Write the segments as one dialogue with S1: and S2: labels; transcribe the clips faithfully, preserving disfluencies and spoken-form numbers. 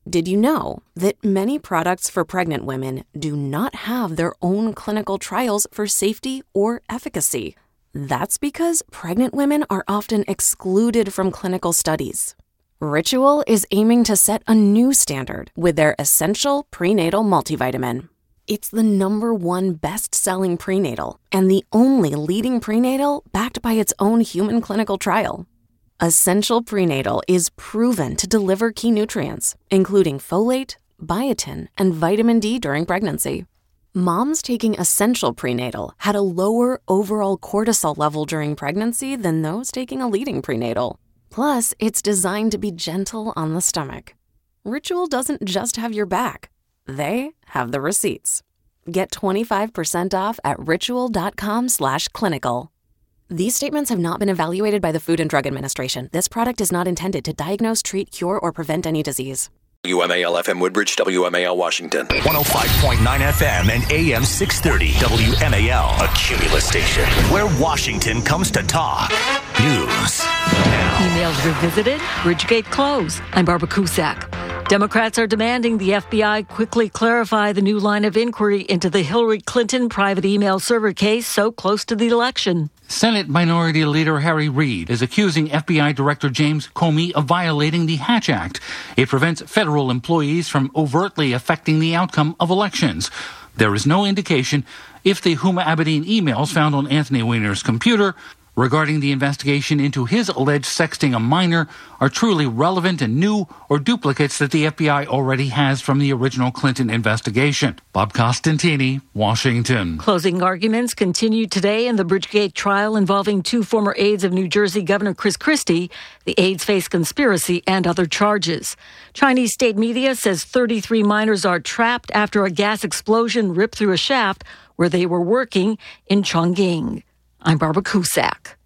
S1: Did you know that many products for pregnant women do not have their own clinical trials for safety or efficacy? That's because pregnant women are often excluded from clinical studies. Ritual is aiming to set a new standard with their Essential Prenatal Multivitamin. It's the number one best-selling prenatal and the only leading prenatal backed by its own human clinical trial. Essential Prenatal is proven to deliver key nutrients, including folate, biotin, and vitamin D during pregnancy. Moms taking Essential Prenatal had a lower overall cortisol level during pregnancy than those taking a leading prenatal. Plus, it's designed to be gentle on the stomach. Ritual doesn't just have your back. They have the receipts. Get twenty-five percent off at ritual.com slash clinical. These statements have not been evaluated by the Food and Drug Administration. This product is not intended to diagnose, treat, cure, or prevent any disease.
S2: W M A L F M Woodbridge, W M A L Washington.
S3: one oh five point nine F M and A M six thirty W M A L. A Cumulus station where Washington comes to talk. News now.
S4: Emails revisited, Bridgegate closed. I'm Barbara Cusack. Democrats are demanding the F B I quickly clarify the new line of inquiry into the Hillary Clinton private email server case so close to the election.
S5: Senate Minority Leader Harry Reid is accusing F B I Director James Comey of violating the Hatch Act. It prevents federal employees from overtly affecting the outcome of elections. There is no indication if the Huma Abedin emails found on Anthony Weiner's computer regarding the investigation into his alleged sexting a minor are truly relevant and new or duplicates that the F B I already has from the original Clinton investigation. Bob Costantini, Washington.
S4: Closing arguments continue today in the Bridgegate trial involving two former aides of New Jersey Governor Chris Christie. The aides face conspiracy and other charges. Chinese state media says thirty-three miners are trapped after a gas explosion ripped through a shaft where they were working in Chongqing. I'm Barbara Cusack.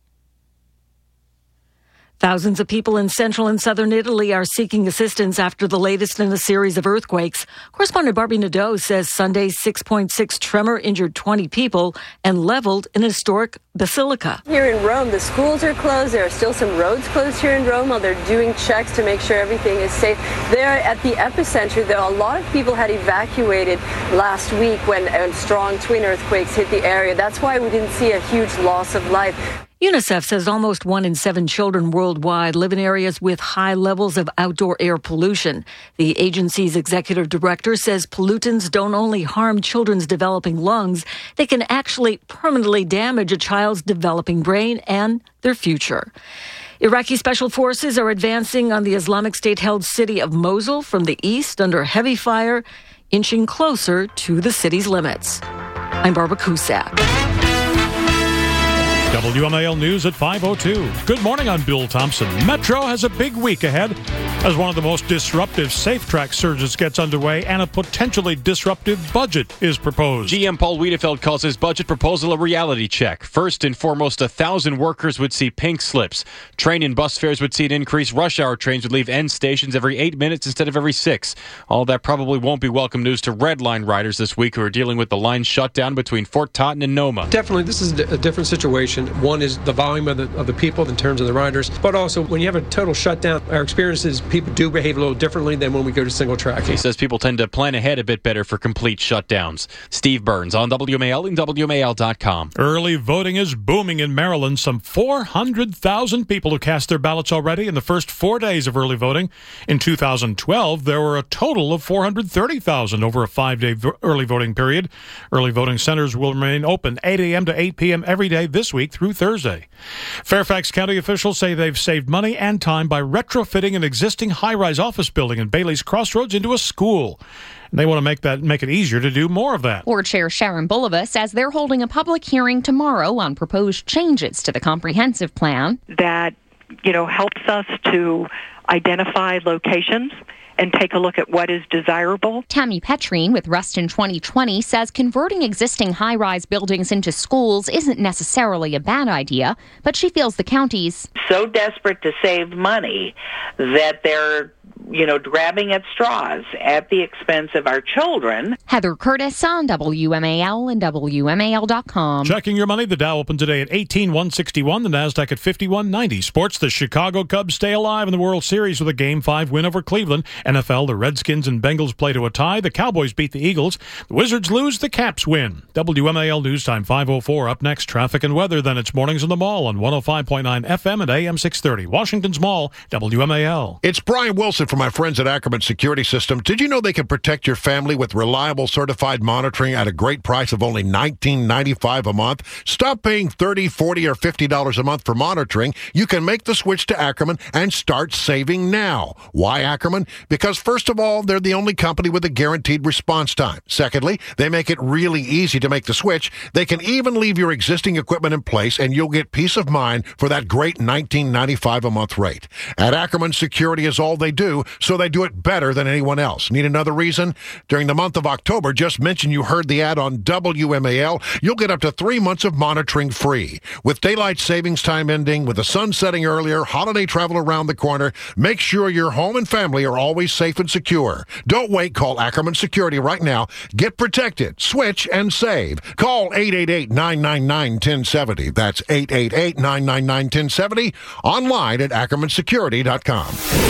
S4: Thousands of people in central and southern Italy are seeking assistance after the latest in a series of earthquakes. Correspondent Barbie Nadeau says Sunday's six point six tremor injured twenty people and leveled an historic basilica.
S6: Here in Rome, the schools are closed. There are still some roads closed here in Rome while they're doing checks to make sure everything is safe. There at the epicenter, though, a lot of people had evacuated last week when uh, strong twin earthquakes hit the area. That's why we didn't see a huge loss of life.
S4: UNICEF says almost one in seven children worldwide live in areas with high levels of outdoor air pollution. The agency's executive director says pollutants don't only harm children's developing lungs, they can actually permanently damage a child's developing brain and their future. Iraqi special forces are advancing on the Islamic State-held city of Mosul from the east under heavy fire, inching closer to the city's limits. I'm Barbara Cusack.
S7: W M A L News at five oh two. Good morning, I'm Bill Thompson. Metro has a big week ahead as one of the most disruptive safe track surges gets underway and a potentially disruptive budget is proposed.
S8: G M Paul Wiedefeld calls his budget proposal a reality check. First and foremost, a thousand workers would see pink slips. Train and bus fares would see an increase. Rush hour trains would leave end stations every eight minutes instead of every six. All that probably won't be welcome news to Red Line riders this week who are dealing with the line shutdown between Fort Totten and Noma.
S9: Definitely, this is a different situation. One is the volume of the, of the people in terms of the riders, but also when you have a total shutdown, our experience is people do behave a little differently than when we go to single track.
S8: He says people tend to plan ahead a bit better for complete shutdowns. Steve Burns on W M A L and W M A L dot com.
S7: Early voting is booming in Maryland. Some four hundred thousand people have cast their ballots already in the first four days of early voting. In two thousand twelve, there were a total of four hundred thirty thousand over a five-day vo- early voting period. Early voting centers will remain open eight a.m. to eight p.m. every day this week through Thursday. Fairfax County officials say they've saved money and time by retrofitting an existing high-rise office building in Bailey's Crossroads into a school. They want to make that make it easier to do more of that.
S10: Board Chair Sharon Bulova says they're holding a public hearing tomorrow on proposed changes to the comprehensive plan.
S11: That, you know, helps us to identify locations and take a look at what is desirable.
S10: Tammy Petrine with Ruston twenty twenty says converting existing high-rise buildings into schools isn't necessarily a bad idea, but she feels the county's
S12: so desperate to save money that they're you know, grabbing at straws at the expense of our children.
S10: Heather Curtis on W M A L and W M A L dot com.
S7: Checking your money, the Dow opened today at eighteen one sixty-one, the NASDAQ at fifty-one ninety. Sports, the Chicago Cubs stay alive in the World Series with a Game five win over Cleveland. N F L, the Redskins and Bengals play to a tie. The Cowboys beat the Eagles. The Wizards lose, the Caps win. W M A L News Time five oh four. Up next, traffic and weather. Then it's Mornings in the Mall on one oh five point nine F M and A M six thirty. Washington's Mall, W M A L.
S13: It's Brian Wilson from my friends at Ackerman Security Systems. Did you know they can protect your family with reliable certified monitoring at a great price of only nineteen ninety-five a month? Stop paying thirty dollars, forty dollars, or fifty dollars a month for monitoring. You can make the switch to Ackerman and start saving now. Why Ackerman? Because first of all, they're the only company with a guaranteed response time. Secondly, they make it really easy to make the switch. They can even leave your existing equipment in place and you'll get peace of mind for that great nineteen ninety-five a month rate. At Ackerman, security is all they do, so they do it better than anyone else. Need another reason? During the month of October, just mention you heard the ad on W M A L. You'll get up to three months of monitoring free. With daylight savings time ending, with the sun setting earlier, holiday travel around the corner, make sure your home and family are always safe and secure. Don't wait. Call Ackerman Security right now. Get protected. Switch and save. Call eight eight eight, nine nine nine, one oh seven oh. That's eight eight eight, nine nine nine, one oh seven oh. Online at ackerman security dot com.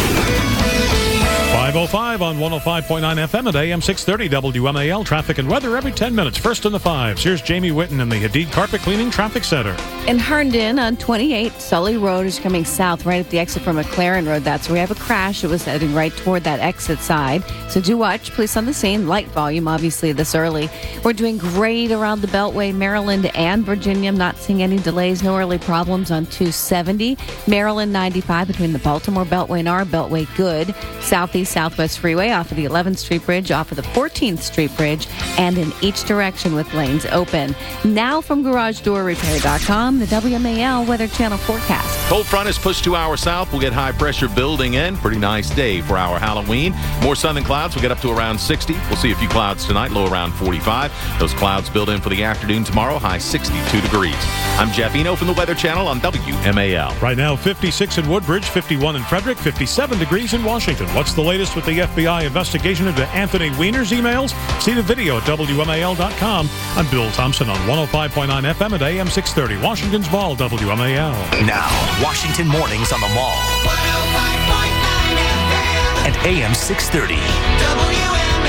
S7: five oh five on one oh five point nine F M at A M six thirty W M A L. Traffic and weather every ten minutes. First in the fives. Here's Jamie Whitten in the Hadid Carpet Cleaning Traffic Center.
S14: In Herndon on twenty-eight, Sully Road is coming south right at the exit from McLaren Road. That's where we have a crash. It was heading right toward that exit side. So do watch. Police on the scene. Light volume, obviously, this early. We're doing great around the Beltway, Maryland and Virginia. I'm not seeing any delays. No early problems on two seventy. Maryland ninety-five between the Baltimore Beltway and our Beltway. Good. Southeast Southwest Freeway off of the eleventh Street Bridge, off of the fourteenth Street Bridge, and in each direction with lanes open. Now from garage door repair dot com, the W M A L Weather Channel forecast.
S15: Cold front is pushed to our south. We'll get high pressure building in. Pretty nice day for our Halloween. More sun than clouds. We'll get up to around sixty. We'll see a few clouds tonight, low around forty-five. Those clouds build in for the afternoon tomorrow, high sixty-two degrees. I'm Jeff Eno from the Weather Channel on W M A L.
S7: Right now, fifty-six in Woodbridge, fifty-one in Frederick, fifty-seven degrees in Washington. What's the latest with the F B I investigation into Anthony Weiner's emails? See the video at W M A L dot com. I'm Bill Thompson on one oh five point nine F M at A M six thirty. Washington's Mall, W M A L.
S3: Now, Washington Mornings on the Mall. one oh five point nine F M. And A M six thirty.
S16: W M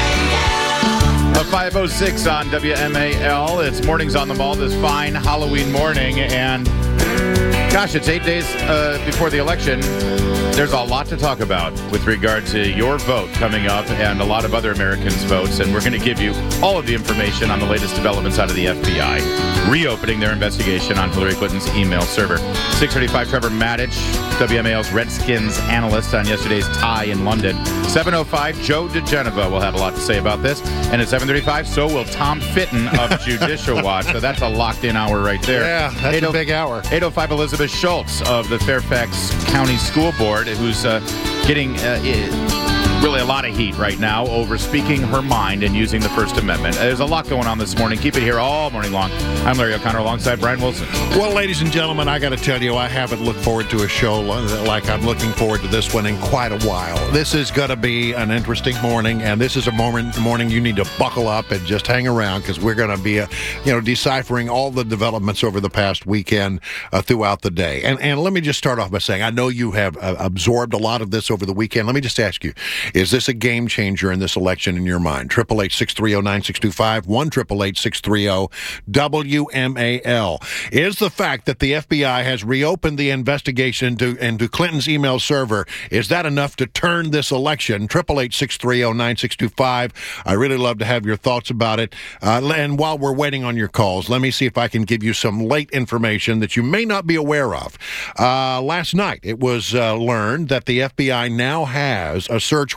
S16: A L. A five oh six on W M A L. It's Mornings on the Mall this fine Halloween morning. And gosh, it's eight days uh, before the election. There's a lot to talk about with regard to your vote coming up and a lot of other Americans' votes. And we're going to give you all of the information on the latest developments out of the F B I, reopening their investigation on Hillary Clinton's email server. six thirty-five, Trevor Maddich, W M A L's Redskins analyst on yesterday's tie in London. seven oh five, Joe DeGeneva will have a lot to say about this. And at seven thirty-five, so will Tom Fitton of Judicial Watch. So that's a locked-in hour right there.
S13: Yeah, that's a big hour.
S16: eight oh five, Elizabeth Schultz of the Fairfax County School Board, who's uh, getting uh, really a lot of heat right now over speaking her mind and using the First Amendment. There's a lot going on this morning. Keep it here all morning long. I'm Larry O'Connor alongside Brian Wilson.
S13: Well, ladies and gentlemen, I got to tell you, I haven't looked forward to a show like I'm looking forward to this one in quite a while. This is going to be an interesting morning, and this is a moment, morning you need to buckle up and just hang around because we're going to be, uh, you know, deciphering all the developments over the past weekend uh, throughout the day. And and let me just start off by saying, I know you have uh, absorbed a lot of this over the weekend. Let me just ask you, is this a game changer in this election in your mind? eight eight eight, six three zero, nine six two five, one eight eight eight, six three zero, W M A L. Is the fact that the F B I has reopened the investigation into, into Clinton's email server, is that enough to turn this election? eight eight eight, six three zero, nine six two five. I really love to have your thoughts about it. Uh, and while we're waiting on your calls, let me see if I can give you some late information that you may not be aware of. Uh, last night, it was uh, learned that the F B I now has a search warrant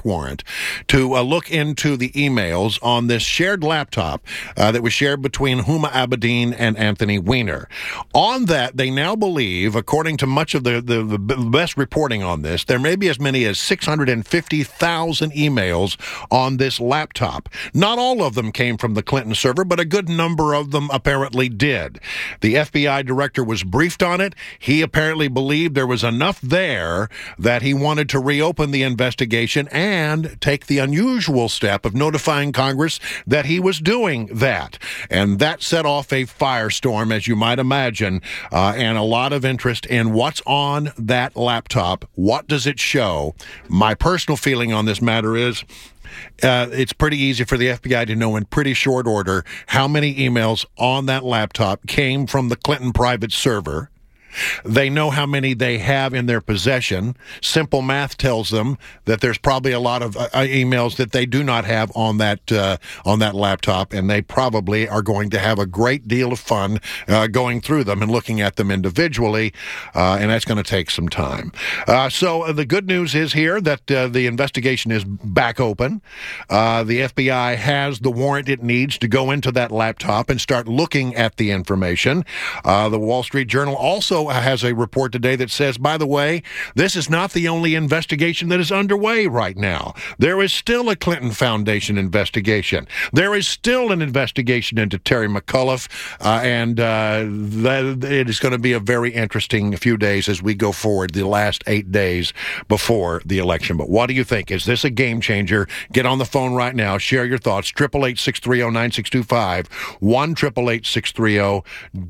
S13: Department to uh, look into the emails on this shared laptop uh, that was shared between Huma Abedin and Anthony Weiner. On that, they now believe, according to much of the, the, the best reporting on this, there may be as many as six hundred fifty thousand emails on this laptop. Not all of them came from the Clinton server, but a good number of them apparently did. The F B I director was briefed on it. He apparently believed there was enough there that he wanted to reopen the investigation and take the unusual step of notifying Congress that he was doing that. And that set off a firestorm, as you might imagine, uh, and a lot of interest in what's on that laptop. What does it show? My personal feeling on this matter is Uh, it's pretty easy for the F B I to know in pretty short order how many emails on that laptop came from the Clinton private server. They know how many they have in their possession. Simple math tells them that there's probably a lot of uh, emails that they do not have on that uh, on that laptop, and they probably are going to have a great deal of fun uh, going through them and looking at them individually, uh, and that's going to take some time. Uh, so uh, the good news is here that uh, the investigation is back open. Uh, the F B I has the warrant it needs to go into that laptop and start looking at the information. Uh, the Wall Street Journal also has a report today that says, by the way, this is not the only investigation that is underway right now. There is still a Clinton Foundation investigation. There is still an investigation into Terry McAuliffe, uh, and uh, that, it is going to be a very interesting few days as we go forward, the last eight days before the election. But what do you think? Is this a game changer? Get on the phone right now. Share your thoughts. eight eight eight, six three zero, nine six two five. one eight eight eight, six three zero,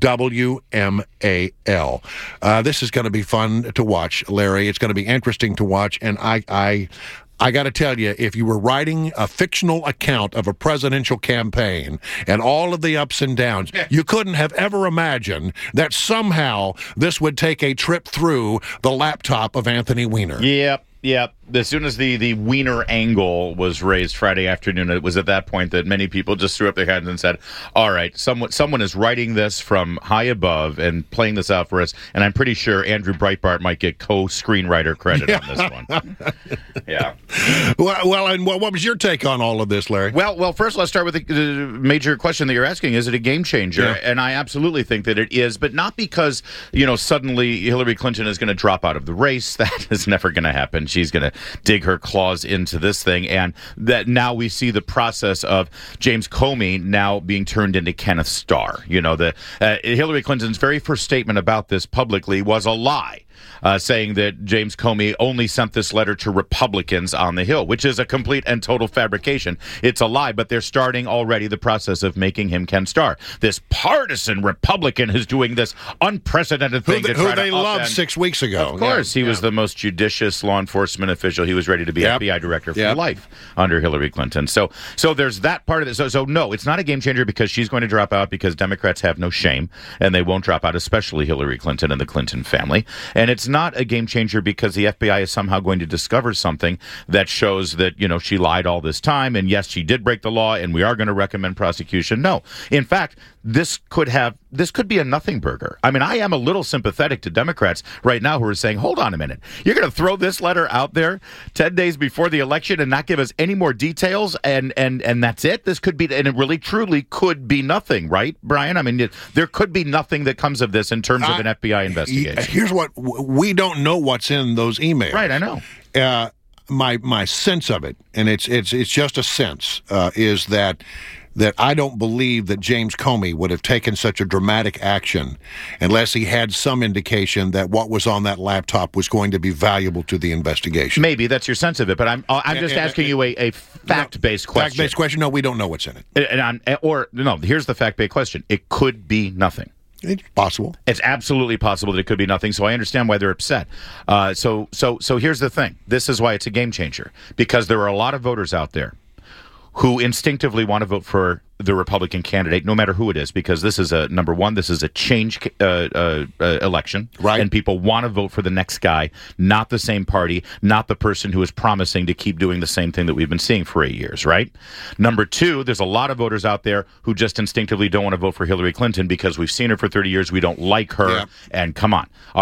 S13: W M A L. Uh, this is going to be fun to watch, Larry. It's going to be interesting to watch, and I, I, I got to tell you, if you were writing a fictional account of a presidential campaign and all of the ups and downs, you couldn't have ever imagined that somehow this would take a trip through the laptop of Anthony Weiner.
S16: Yep. Yep. As soon as the, the Weiner angle was raised Friday afternoon, it was at that point that many people just threw up their hands and said, all right, someone someone is writing this from high above and playing this out for us, and I'm pretty sure Andrew Breitbart might get co-screenwriter credit on this one. Yeah.
S13: Well, well, and what was your take on all of this, Larry?
S16: Well, well, first let's start with the, the major question that you're asking. Is it a game changer?
S13: Yeah.
S16: And I absolutely think that it is, but not because, you know, suddenly Hillary Clinton is going to drop out of the race. That is never going to happen. She's going to dig her claws into this thing, and that now we see the process of James Comey now being turned into Kenneth Starr. You know, the uh, Hillary Clinton's very first statement about this publicly was a lie. Uh, saying that James Comey only sent this letter to Republicans on the Hill, which is a complete and total fabrication. It's a lie, but they're starting already the process of making him Ken Starr. This partisan Republican who's doing this unprecedented thing.
S13: Who,
S16: to
S13: who
S16: try
S13: they
S16: to
S13: loved
S16: upend.
S13: six weeks ago.
S16: Of course,
S13: yeah.
S16: he was
S13: yeah.
S16: the most judicious law enforcement official. He was ready to be
S13: yep.
S16: F B I director for
S13: yep.
S16: life under Hillary Clinton. So, so there's that part of it. So, so no, it's not a game changer because she's going to drop out because Democrats have no shame and they won't drop out, especially Hillary Clinton and the Clinton family. And it's not a game changer because the F B I is somehow going to discover something that shows that, you know, she lied all this time, and yes, she did break the law, and we are going to recommend prosecution. No. In fact, this could have this could be a nothing burger. I mean, I am a little sympathetic to Democrats right now who are saying, hold on a minute, you're going to throw this letter out there ten days before the election and not give us any more details, and and and that's it? This could be, and it really truly could be nothing, right, Brian? I mean, it, there could be nothing that comes of this in terms of an
S13: I,
S16: F B I investigation.
S13: Here's what, we don't know what's in those emails.
S16: Right, I know.
S13: Uh, my my sense of it, and it's it's it's just a sense, uh, is that that I don't believe that James Comey would have taken such a dramatic action unless he had some indication that what was on that laptop was going to be valuable to the investigation.
S16: Maybe that's your sense of it, but I'm I'm just
S13: and,
S16: asking
S13: and,
S16: you a, a fact-based
S13: no,
S16: question.
S13: Fact-based question? No, we don't know what's in it.
S16: And I'm, or no, here's the fact-based question. It could be nothing.
S13: It's possible.
S16: It's absolutely possible that it could be nothing. So I understand why they're upset. Uh, so so so here's the thing. This is why it's a game changer, because there are a lot of voters out there who instinctively want to vote for the Republican candidate, no matter who it is, because this is a, number one, this is a change uh, uh, uh, election.
S13: Right.
S16: And people want to vote for the next guy, not the same party, not the person who is promising to keep doing the same thing that we've been seeing for eight years, right? Number two, there's a lot of voters out there who just instinctively don't want to vote for Hillary Clinton because we've seen her for thirty years, we don't like her,
S13: yeah.
S16: and come on. All right?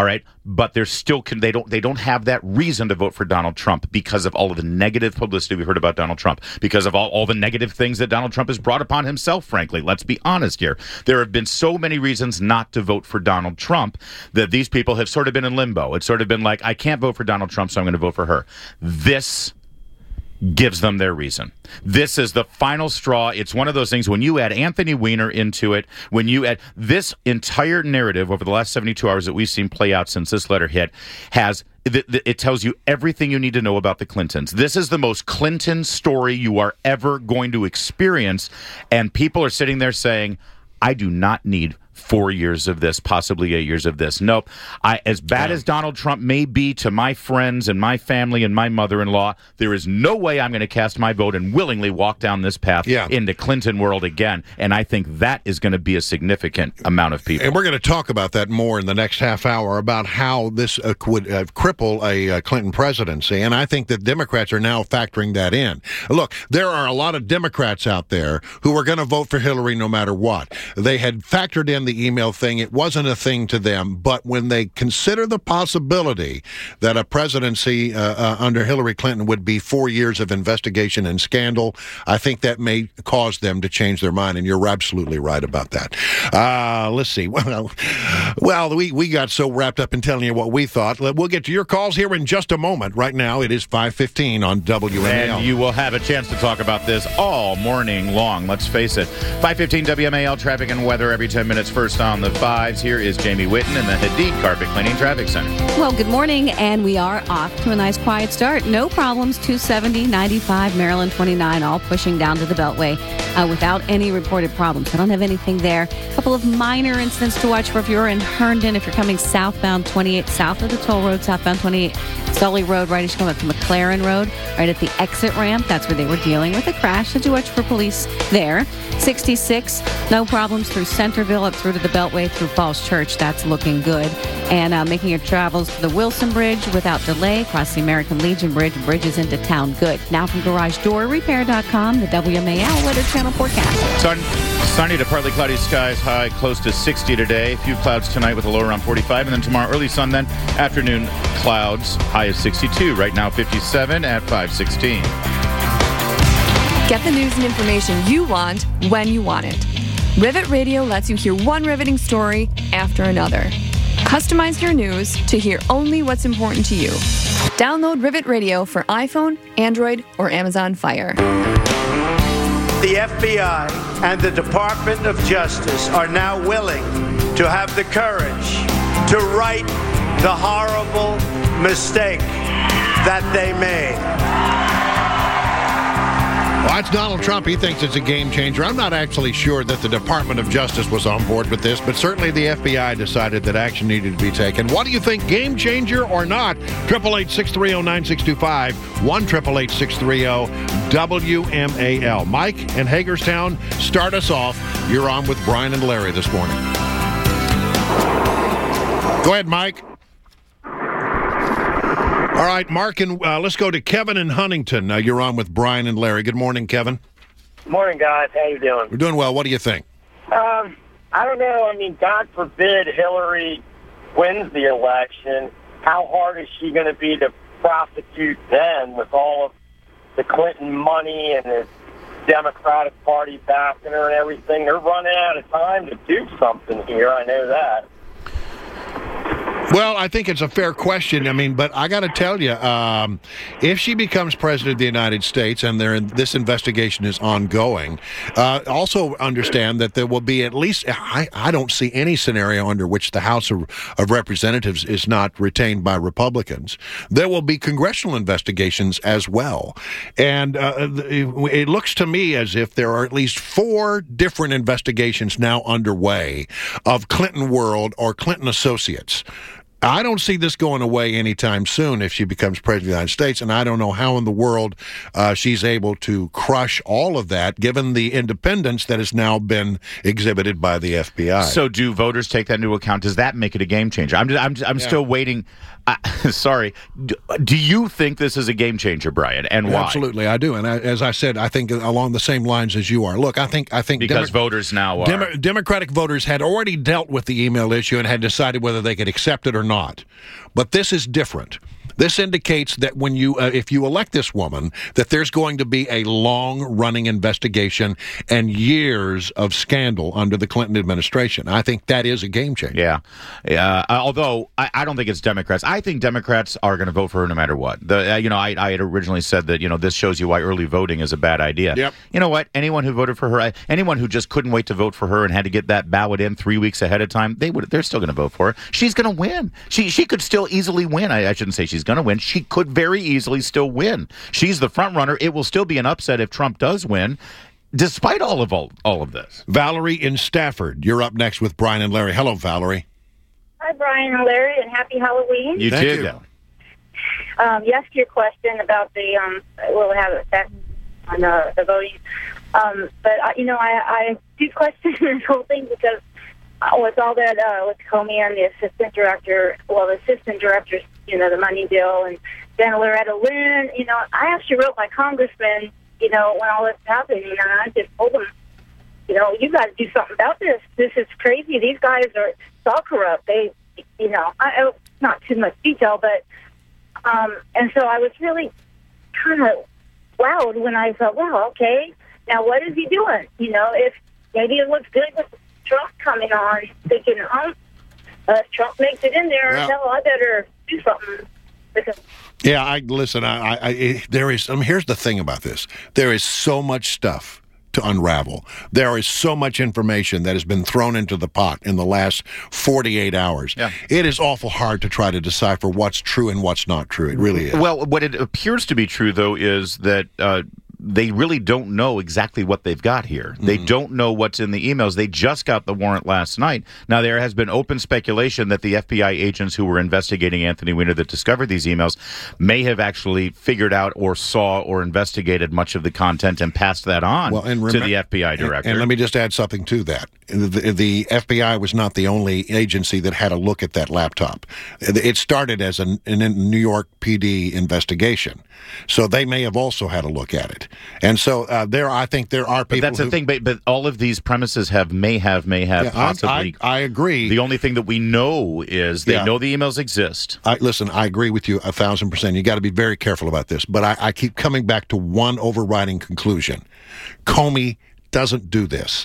S16: but they're still they don't they don't have that reason to vote for Donald Trump because of all of the negative publicity we heard about Donald Trump, because of all, all the negative things that Donald Trump has brought upon himself, frankly. Let's be honest here. There have been so many reasons not to vote for Donald Trump that these people have sort of been in limbo. It's sort of been like, I can't vote for Donald Trump, so I'm going to vote for her. This gives them their reason. This is the final straw. It's one of those things, when you add Anthony Weiner into it, when you add this entire narrative over the last seventy-two hours that we've seen play out since this letter hit, has it tells you everything you need to know about the Clintons. This is the most Clinton story you are ever going to experience, and people are sitting there saying, I do not need four years of this, possibly eight years of this. Nope. I, as bad yeah. as Donald Trump may be to my friends and my family and my mother-in-law, there is no way I'm going to cast my vote and willingly walk down this path yeah. into Clinton world again. And I think that is going to be a significant amount of people.
S13: And we're going to talk about that more in the next half hour, about how this uh, would uh, cripple a uh, Clinton presidency. And I think that Democrats are now factoring that in. Look, there are a lot of Democrats out there who are going to vote for Hillary no matter what. They had factored in the email thing. It wasn't a thing to them, but when they consider the possibility that a presidency uh, uh, under Hillary Clinton would be four years of investigation and scandal, I think that may cause them to change their mind, and you're absolutely right about that. Uh, let's see. Well, well, we, we got so wrapped up in telling you what we thought. We'll get to your calls here in just a moment. Right now, it is five fifteen on W M A L.
S16: And you will have a chance to talk about this all morning long. Let's face it. five fifteen W M A L, traffic and weather every ten minutes. First on the fives, here is Jamie Whitten in the Hadid Carpet Cleaning Traffic Center.
S14: Well, good morning, and we are off to a nice quiet start. No problems. two seventy, ninety-five, Maryland twenty-nine, all pushing down to the Beltway uh, without any reported problems. I don't have anything there. A couple of minor incidents to watch for if you're in Herndon, if you're coming southbound twenty-eight, south of the toll road, southbound twenty-eight, Sully Road, right as you come up to McLaren Road, right at the exit ramp. That's where they were dealing with a crash. So do watch for police there. sixty-six, no problems through Centerville up through to the Beltway through Falls Church. That's looking good. And uh, making your travels to the Wilson Bridge without delay, across the American Legion Bridge, bridges into town good. Now from Garage Door Repair dot com, the W M A L Weather Channel forecast.
S16: Sun, sunny to partly cloudy skies, high close to sixty today. A few clouds tonight with a low around forty-five. And then tomorrow, early sun, then afternoon clouds, high of sixty-two. Right now, fifty-seven at five sixteen.
S17: Get the news and information you want when you want it. Rivet Radio lets you hear one riveting story after another. Customize your news to hear only what's important to you. Download Rivet Radio for iPhone, Android, or Amazon Fire.
S18: The F B I and the Department of Justice are now willing to have the courage to right the horrible mistake that they made.
S13: Well, that's Donald Trump. He thinks it's a game changer. I'm not actually sure that the Department of Justice was on board with this, but certainly the F B I decided that action needed to be taken. What do you think, game changer or not? eight eight eight, six three zero, nine six two five, one eight eight eight, six three zero, W M A L. Mike in Hagerstown, start us off. You're on with Brian and Larry this morning. Go ahead, Mike. All right, Mark, and uh, let's go to Kevin in Huntington. Uh, you're on with Brian and Larry. Good morning, Kevin.
S19: Morning, guys. How you doing?
S13: We're doing well. What do you think?
S19: Um, I don't know. I mean, God forbid Hillary wins the election. How hard is she going to be to prosecute then with all of the Clinton money and the Democratic Party backing her and everything? They're running out of time to do something here. I know that.
S13: Well, I think it's a fair question. I mean, but I got to tell you, um, if she becomes president of the United States and there, this investigation is ongoing, uh, also understand that there will be at least, I, I don't see any scenario under which the House of, of Representatives is not retained by Republicans. There will be congressional investigations as well. And uh, it looks to me as if there are at least four different investigations now underway of Clinton World or Clinton associates. I don't see this going away anytime soon if she becomes president of the United States, and I don't know how in the world uh, she's able to crush all of that, given the independence that has now been exhibited by the F B I.
S16: So do voters take that into account? Does that make it a game changer? I'm, I'm, I'm
S13: yeah.
S16: still waiting. Uh, sorry. Do, do you think this is a game changer, Brian, and why?
S13: Absolutely, I do. And I, as I said, I think along the same lines as you are. Look, I think I think
S16: because
S13: Demo-
S16: voters now are
S13: Demo- Democratic voters had already dealt with the email issue and had decided whether they could accept it or not. But this is different. This indicates that when you, uh, if you elect this woman, that there's going to be a long-running investigation and years of scandal under the Clinton administration. I think that is a game changer.
S16: Yeah. Uh, although I, I don't think it's Democrats. I think Democrats are going to vote for her no matter what. The, uh, you know, I, I had originally said that, you know, this shows you why early voting is a bad idea.
S13: Yep.
S16: You know what? Anyone who voted for her, anyone who just couldn't wait to vote for her and had to get that ballot in three weeks ahead of time, they would, they're still going to vote for her. She's going to win. She she could still easily win. I, I shouldn't say she's going to win. She could very easily still win. She's the front runner. It will still be an upset if Trump does win, despite all of all, all of this.
S13: Valerie in Stafford, you're up next with Brian and Larry. Hello, Valerie.
S20: Hi, Brian and Larry, and happy Halloween.
S16: You
S13: Thank
S16: too.
S13: you.
S20: Um, yes, to your question about the um, will have effect on the, the voting. Um, but uh, you know, I, I do question this whole thing because uh, with all that uh, with Comey and the assistant director, well, the assistant director, you know, the money bill, and then Loretta Lynn. You know, I actually wrote my congressman, you know, when all this happened, and I just told them, you know, you got to do something about this. This is crazy. These guys are all corrupt. They, you know, I, not too much detail, but. Um, and so I was really kind of wowed when I thought, well, okay, now what is he doing? You know, if maybe it looks good with Trump coming on, thinking, oh, uh, Trump makes it in there,
S13: Yeah.
S20: hell, I better do something. Because
S13: Yeah, I listen. I, I, I there is. I mean, here's the thing about this: there is so much stuff to unravel. There is so much information that has been thrown into the pot in the last forty-eight hours.
S16: Yeah.
S13: It is awful hard to try to decipher what's true and what's not true. It really is.
S16: Well, what it appears to be true, though, is that uh, they really don't know exactly what they've got here. They
S13: Mm-hmm.
S16: don't know what's in the emails. They just got the warrant last night. Now, there has been open speculation that the F B I agents who were investigating Anthony Weiner that discovered these emails may have actually figured out or saw or investigated much of the content and passed that on
S13: Well, and
S16: to
S13: remem-
S16: the F B I director.
S13: And, and let me just add something to that. The, the F B I was not the only agency that had a look at that laptop. It started as a, a New York P D investigation. So they may have also had a look at it. And so uh, there, I think there are people
S16: But that's
S13: who,
S16: the thing, but, but all of these premises have may have, may have,
S13: Yeah, I-
S16: possibly.
S13: I, I agree.
S16: The only thing that we know is they
S13: Yeah.
S16: know the emails exist.
S13: I, listen, I agree with you a thousand percent. You got to be very careful about this. But I, I keep coming back to one overriding conclusion. Comey doesn't do this.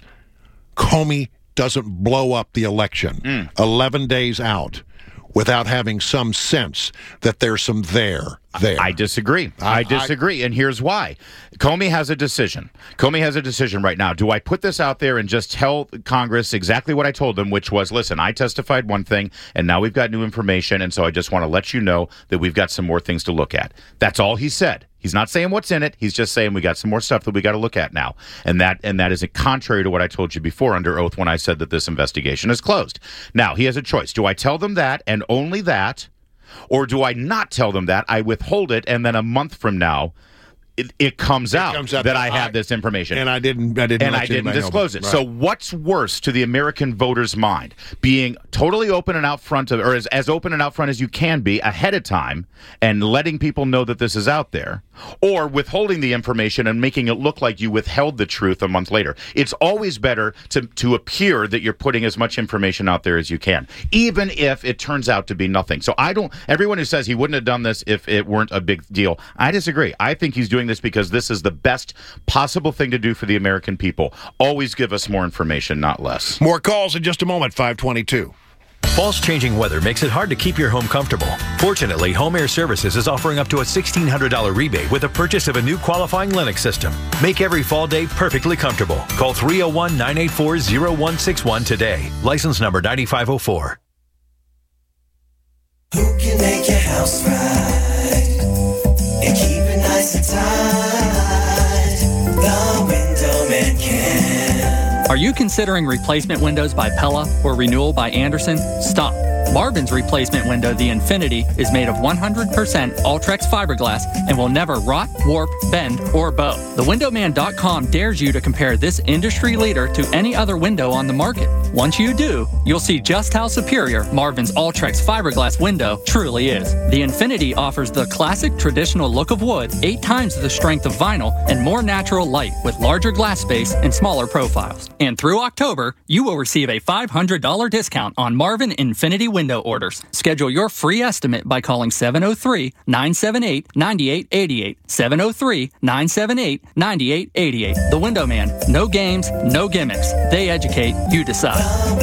S13: Comey doesn't blow up the election
S16: Mm.
S13: eleven days out without having some sense that there's some there there.
S16: I disagree. I, I disagree, and here's why. Comey has a decision. Comey has a decision right now. Do I put this out there and just tell Congress exactly what I told them, which was, listen, I testified one thing, and now we've got new information, and so I just want to let you know that we've got some more things to look at. That's all he said. He's not saying what's in it. He's just saying we got some more stuff that we got to look at now. And that and that is contrary to what I told you before under oath when I said that this investigation is closed. Now, he has a choice. Do I tell them that and only that, or do I not tell them that? I withhold it, and then a month from now, it, it comes
S13: It
S16: out
S13: comes out
S16: that
S13: that
S16: I
S13: I-
S16: have this information.
S13: and I didn't. I didn't.
S16: and
S13: let
S16: I
S13: you
S16: didn't
S13: know.
S16: disclose it.
S13: Right.
S16: So what's worse to the American voter's mind? Being totally open and out front of, or as, as open and out front as you can be ahead of time and letting people know that this is out there, or withholding the information and making it look like you withheld the truth a month later. It's always better to, to appear that you're putting as much information out there as you can, even if it turns out to be nothing. So I don't, everyone who says he wouldn't have done this if it weren't a big deal, I disagree. I think he's doing this because this is the best possible thing to do for the American people. Always give us more information, not less.
S13: More calls in just a moment. five twenty-two.
S21: False changing weather makes it hard to keep your home comfortable. Fortunately, Home Air Services is offering up to a sixteen hundred dollars rebate with the purchase of a new qualifying Lennox system. Make every fall day perfectly comfortable. Call three oh one, nine eight four, oh one six one today. License number nine five oh four.
S22: Who can make your house right and keep it nice and tight? The Window Man can.
S23: Are you considering replacement windows by Pella or renewal by Anderson? Stop.
S1: Marvin's replacement window, the Infinity, is made of one hundred percent Ultrex fiberglass and will never rot, warp, bend, or bow. the window man dot com dares you to compare this industry leader to any other window on the market. Once you do, you'll see just how superior Marvin's Ultrex fiberglass window truly is. The Infinity offers the classic traditional look of wood, eight times the strength of vinyl, and more natural light with larger glass space and smaller profiles. And through October, you will receive a five hundred dollars discount on Marvin Infinity window orders. Schedule your free estimate by calling seven oh three, nine seven eight, nine eight eight eight. seven oh three, nine seven eight, nine eight eight eight. The Window Man. No games, no gimmicks. They educate, you decide.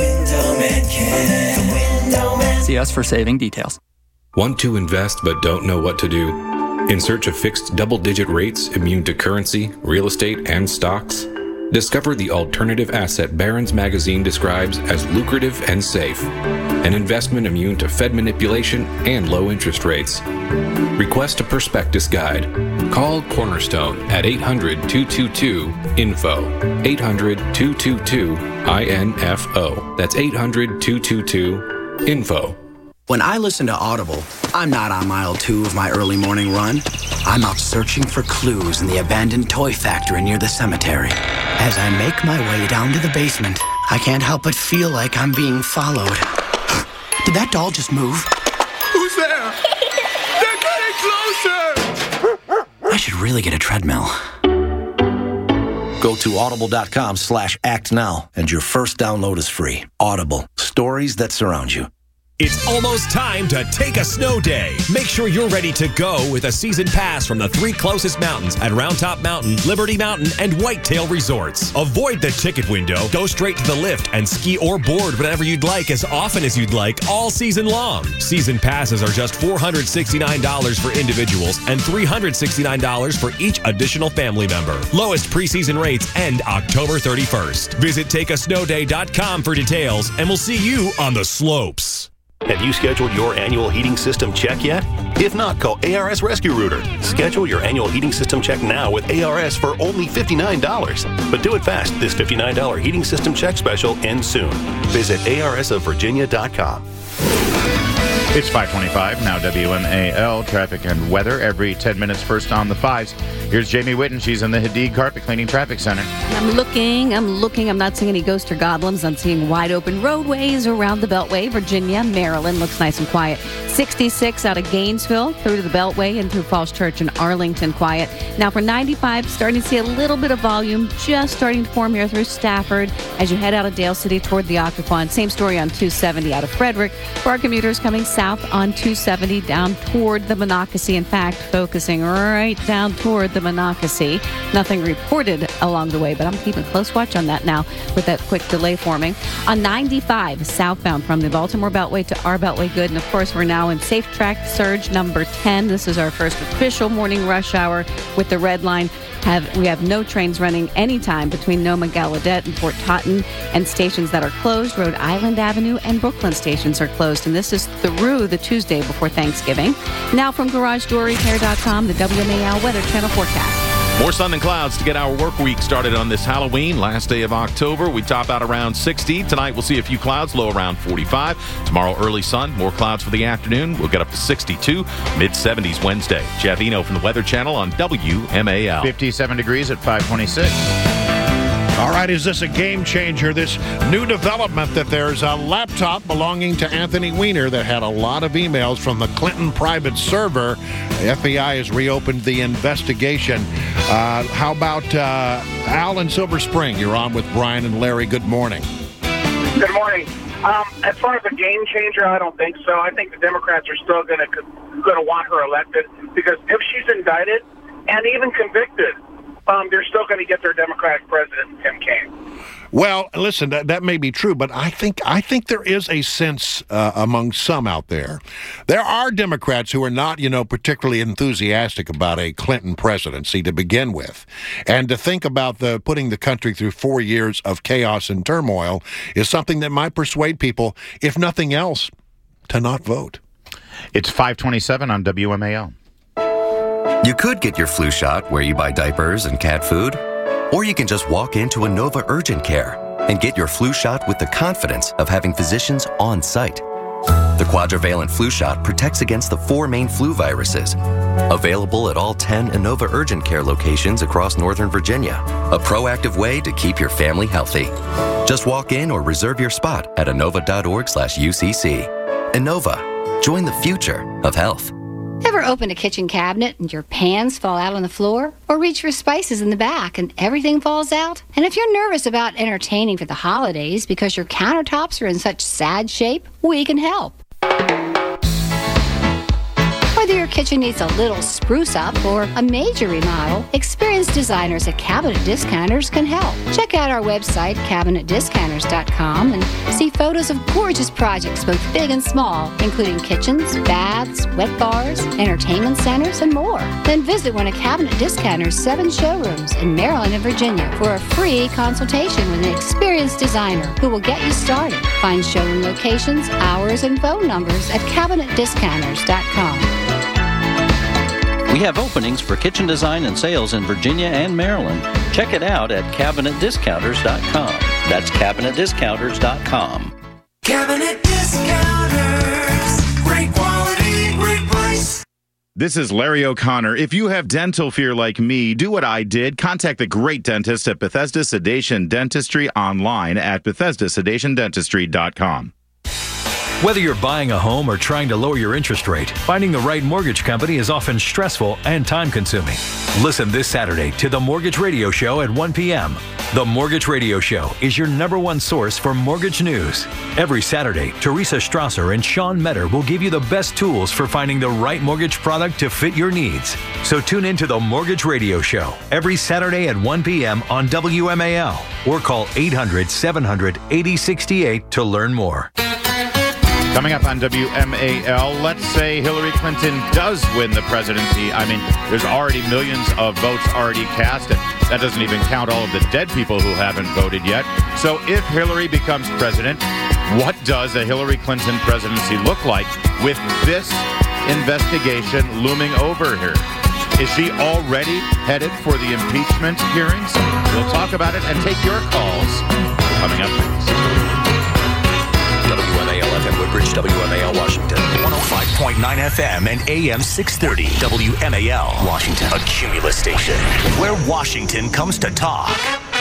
S1: See us for saving details.
S2: Want to invest but don't know what to do? In search of fixed double-digit rates immune to currency, real estate, and stocks? Discover the alternative asset Barron's Magazine describes as lucrative and safe. An investment immune to Fed manipulation and low interest rates. Request a prospectus guide. Call Cornerstone at eight hundred, two two two, info. eight hundred, two two two, info. That's eight hundred, two two two, info.
S23: When I listen to Audible, I'm not on mile two of my early morning run. I'm out searching for clues in the abandoned toy factory near the cemetery. As I make my way down to the basement, I can't help but feel like I'm being followed. Did that doll just move?
S22: Who's there? They're getting closer!
S23: I should really get a treadmill.
S24: Go to audible.com slash act now, and your first download is free. Audible. Stories that surround you.
S25: It's almost time to take a snow day. Make sure you're ready to go with a season pass from the three closest mountains at Round Top Mountain, Liberty Mountain, and Whitetail Resorts. Avoid the ticket window. Go straight to the lift and ski or board whenever you'd like, as often as you'd like, all season long. Season passes are just four hundred sixty-nine dollars for individuals and three hundred sixty-nine dollars for each additional family member. Lowest preseason rates end October thirty-first. Visit take a snow day dot com for details, and we'll see you on the slopes.
S3: Have you scheduled your annual heating system check yet? If not, call A R S Rescue Rooter. Schedule your annual heating system check now with A R S for only fifty-nine dollars. But do it fast. This fifty-nine dollars heating system check special ends soon. Visit A R S of Virginia dot com.
S16: It's five twenty-five, now W M A L, traffic and weather every ten minutes first on the fives. Here's Jamie Witten. She's in the Hadid Carpet Cleaning Traffic Center.
S14: I'm looking, I'm looking. I'm not seeing any ghosts or goblins. I'm seeing wide open roadways around the Beltway. Virginia, Maryland looks nice and quiet. sixty-six out of Gainesville through to the Beltway and through Falls Church and Arlington, quiet. Now for ninety-five, starting to see a little bit of volume just starting to form here through Stafford as you head out of Dale City toward the Occoquan. Same story on two seventy out of Frederick. For our commuters coming south on two seventy down toward the Monocacy. In fact, focusing right down toward the Monocacy. Nothing reported along the way, but I'm keeping close watch on that now with that quick delay forming. On ninety-five, southbound from the Baltimore Beltway to our Beltway good. And of course, we're now in Safe Track Surge number ten. This is our first official morning rush hour with the red line. Have, we have no trains running anytime between Noma, Gallaudet, and Fort Totten, and stations that are closed. Rhode Island Avenue and Brooklyn stations are closed, and this is through the Tuesday before Thanksgiving. Now from Garage Door Repair dot com, the W M A L Weather Channel forecast.
S15: More sun and clouds to get our work week started on this Halloween, last day of October. We top out around sixty. Tonight we'll see a few clouds, low around forty-five. Tomorrow early sun, more clouds for the afternoon. We'll get up to sixty-two, mid seventies Wednesday. Jeff Eno from the Weather Channel on W M A L.
S16: fifty-seven degrees at five twenty-six.
S13: All right, is this a game changer? This new development that there's a laptop belonging to Anthony Weiner that had a lot of emails from the Clinton private server. The F B I has reopened the investigation. Uh, how about uh, Al in Silver Spring? You're on with Brian and Larry. Good morning.
S26: Good morning. Um, as far as a game changer, I don't think so. I think the Democrats are still going to going to want her elected because if she's indicted and even convicted, Um, they're still going to get their Democratic president, Tim Kaine.
S13: Well, listen, that, that may be true, but I think I think there is a sense uh, among some out there. There are Democrats who are not, you know, particularly enthusiastic about a Clinton presidency to begin with. And to think about the putting the country through four years of chaos and turmoil is something that might persuade people, if nothing else, to not vote.
S16: It's five twenty-seven on W M A L.
S27: You could get your flu shot where you buy diapers and cat food, or you can just walk into a Nova Urgent Care and get your flu shot with the confidence of having physicians on site. quadrivalent flu shot protects against the four main flu viruses. Available at all ten Inova urgent care locations across Northern Virginia. A proactive way to keep your family healthy. Just walk in or reserve your spot at inova.org slash UCC. Inova. Join the future of health.
S4: Ever open a kitchen cabinet and your pans fall out on the floor? Or reach for spices in the back and everything falls out? And if you're nervous about entertaining for the holidays because your countertops are in such sad shape, we can help. Whether your kitchen needs a little spruce up or a major remodel, experienced designers at Cabinet Discounters can help. Check out our website, cabinet discounters dot com, and see photos of gorgeous projects, both big and small, including kitchens, baths, wet bars, entertainment centers, and more. Then visit one of Cabinet Discounters' seven showrooms in Maryland and Virginia for a free consultation with an experienced designer who will get you started. Find showroom locations, hours, and phone numbers at cabinet discounters dot com.
S5: We have openings for kitchen design and sales in Virginia and Maryland. Check it out at cabinet discounters dot com. That's cabinet discounters dot com.
S22: Cabinet Discounters. Great quality, great price.
S16: This is Larry O'Connor. If you have dental fear like me, do what I did. Contact the great dentist at Bethesda Sedation Dentistry online at bethesda sedation dentistry dot com.
S21: Whether you're buying a home or trying to lower your interest rate, finding the right mortgage company is often stressful and time-consuming. Listen this Saturday to The Mortgage Radio Show at one p.m. The Mortgage Radio Show is your number one source for mortgage news. Every Saturday, Teresa Strasser and Sean Metter will give you the best tools for finding the right mortgage product to fit your needs. So tune in to The Mortgage Radio Show every Saturday at one p.m. on W M A L or call eight hundred, seven hundred, eighty sixty-eight to learn more.
S16: Coming up on W M A L, let's say Hillary Clinton does win the presidency. I mean, there's already millions of votes already cast, and that doesn't even count all of the dead people who haven't voted yet. So if Hillary becomes president, what does a Hillary Clinton presidency look like with this investigation looming over her? Is she already headed for the impeachment hearings? We'll talk about it and take your calls coming up next.
S6: W M A L F M Woodbridge, W M A L Washington, one oh five point nine F M and A M six thirty, W M A L Washington, a Cumulus station where Washington comes to talk.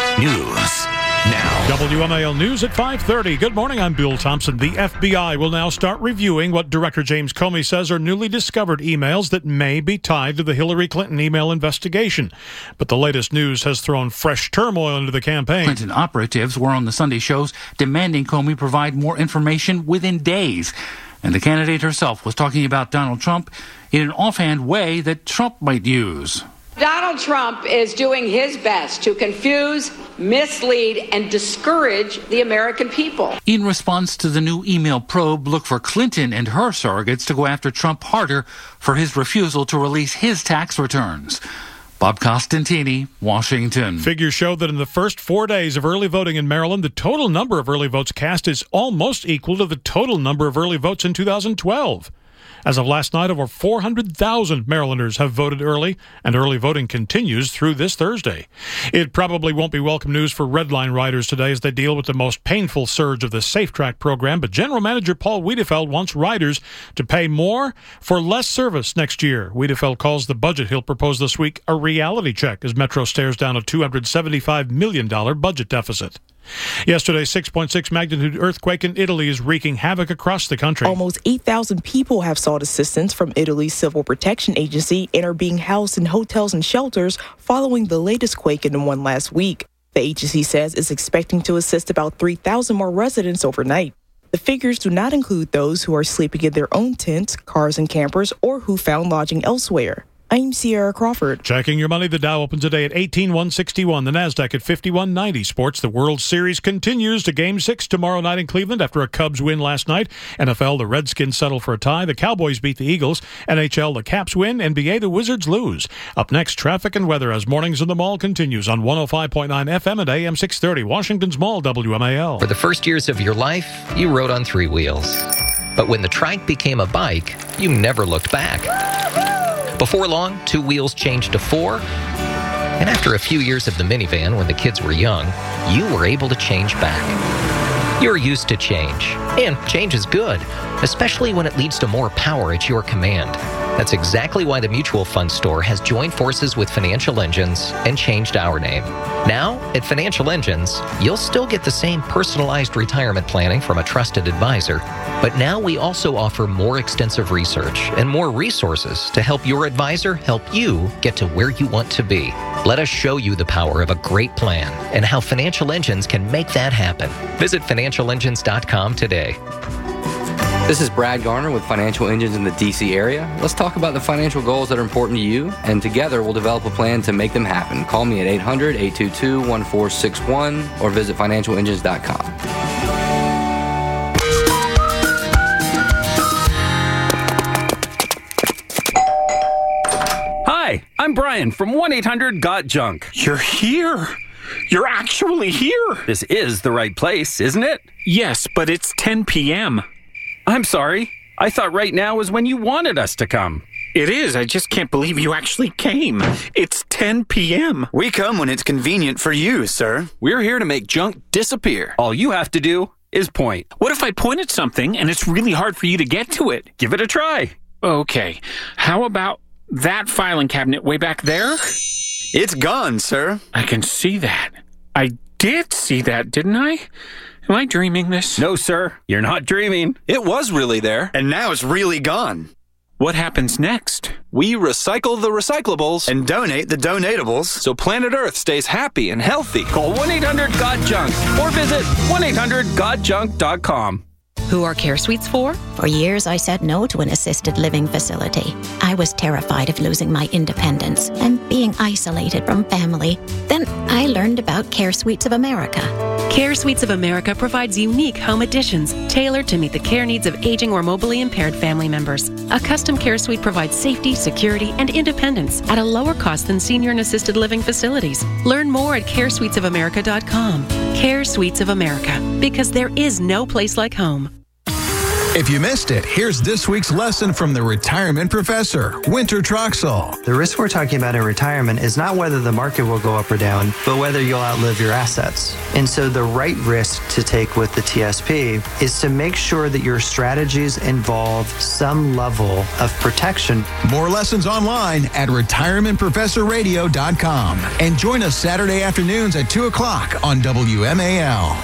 S6: News now.
S7: W M A L News at five thirty. Good morning, I'm Bill Thompson. The F B I will now start reviewing what Director James Comey says are newly discovered emails that may be tied to the Hillary Clinton email investigation. But the latest news has thrown fresh turmoil into the campaign.
S8: Clinton operatives were on the Sunday shows demanding Comey provide more information within days. And the candidate herself was talking about Donald Trump in an offhand way that Trump might use.
S9: Donald Trump is doing his best to confuse, mislead, and discourage the American people.
S8: In response to the new email probe, look for Clinton and her surrogates to go after Trump harder for his refusal to release his tax returns. Bob Costantini, Washington.
S7: Figures show that in the first four days of early voting in Maryland, the total number of early votes cast is almost equal to the total number of early votes in two thousand twelve. As of last night, over four hundred thousand Marylanders have voted early, and early voting continues through this Thursday. It probably won't be welcome news for Red Line riders today as they deal with the most painful surge of the Safe Track program, but General Manager Paul Wiedefeld wants riders to pay more for less service next year. Wiedefeld calls the budget he'll propose this week a reality check as Metro stares down a two hundred seventy-five million dollars budget deficit. Yesterday's six point six magnitude earthquake in Italy is wreaking havoc across the country.
S11: Almost eight thousand people have sought assistance from Italy's Civil Protection Agency and are being housed in hotels and shelters following the latest quake in the one last week. The agency says it's expecting to assist about three thousand more residents overnight. The figures do not include those who are sleeping in their own tents, cars and campers, or who found lodging elsewhere. I'm Sierra Crawford.
S7: Checking your money, the Dow opens today at eighteen one sixty-one. The Nasdaq at fifty-one ninety. Sports, the World Series continues to Game six tomorrow night in Cleveland after a Cubs win last night. N F L, the Redskins settle for a tie. The Cowboys beat the Eagles. N H L, the Caps win. N B A, the Wizards lose. Up next, traffic and weather as Mornings in the Mall continues on one oh five point nine F M and A M six thirty. Washington's Mall, W M A L.
S12: For the first years of your life, you rode on three wheels. But when the trike became a bike, you never looked back. Before long, two wheels changed to four. And after a few years of the minivan when the kids were young, you were able to change back. You're used to change, and change is good, especially when it leads to more power at your command. That's exactly why the Mutual Fund Store has joined forces with Financial Engines and changed our name. Now, at Financial Engines, you'll still get the same personalized retirement planning from a trusted advisor, but now we also offer more extensive research and more resources to help your advisor help you get to where you want to be. Let us show you the power of a great plan and how Financial Engines can make that happen. Visit financial engines dot com today.
S1: This is Brad Garner with Financial Engines in the D C area. Let's talk about the financial goals that are important to you, and together we'll develop a plan to make them happen. Call me at eight hundred, eight two two, one four six one or visit financial engines dot com.
S2: Hi, I'm Brian from one eight hundred got junk.
S10: You're here. You're actually here.
S2: This is the right place, isn't it?
S10: Yes, but it's ten p.m.
S2: I'm sorry. I thought right now was when you wanted us to come.
S10: It is. I just can't believe you actually came. It's ten p.m.
S17: We come when it's convenient for you, sir. We're here to make junk disappear.
S2: All you have to do is point.
S10: What if I point at something and it's really hard for you to get to it?
S2: Give it a try.
S10: Okay. How about that filing cabinet way back there?
S17: It's gone, sir.
S10: I can see that. I did see that, didn't I? Am I dreaming this?
S2: No, sir. You're not dreaming.
S17: It was really there, and now it's really gone.
S10: What happens next?
S17: We recycle the recyclables and donate the donatables so planet Earth stays happy and healthy.
S2: Call one eight hundred got junk or visit one eight hundred got junk dot com.
S18: Who are Care Suites for?
S19: For years, I said no to an assisted living facility. I was terrified of losing my independence and being isolated from family. Then I learned about Care Suites of America.
S20: Care Suites of America provides unique home additions tailored to meet the care needs of aging or mobilely impaired family members. A custom care suite provides safety, security, and independence at a lower cost than senior and assisted living facilities. Learn more at care suites of america dot com. Care Suites of America, because there is no place like home.
S28: If you missed it, here's this week's lesson from the retirement professor, Winter Troxel.
S29: The risk we're talking about in retirement is not whether the market will go up or down, but whether you'll outlive your assets. And so the right risk to take with the T S P is to make sure that your strategies involve some level of protection.
S28: More lessons online at retirement professor radio dot com. And join us Saturday afternoons at two o'clock on W M A L.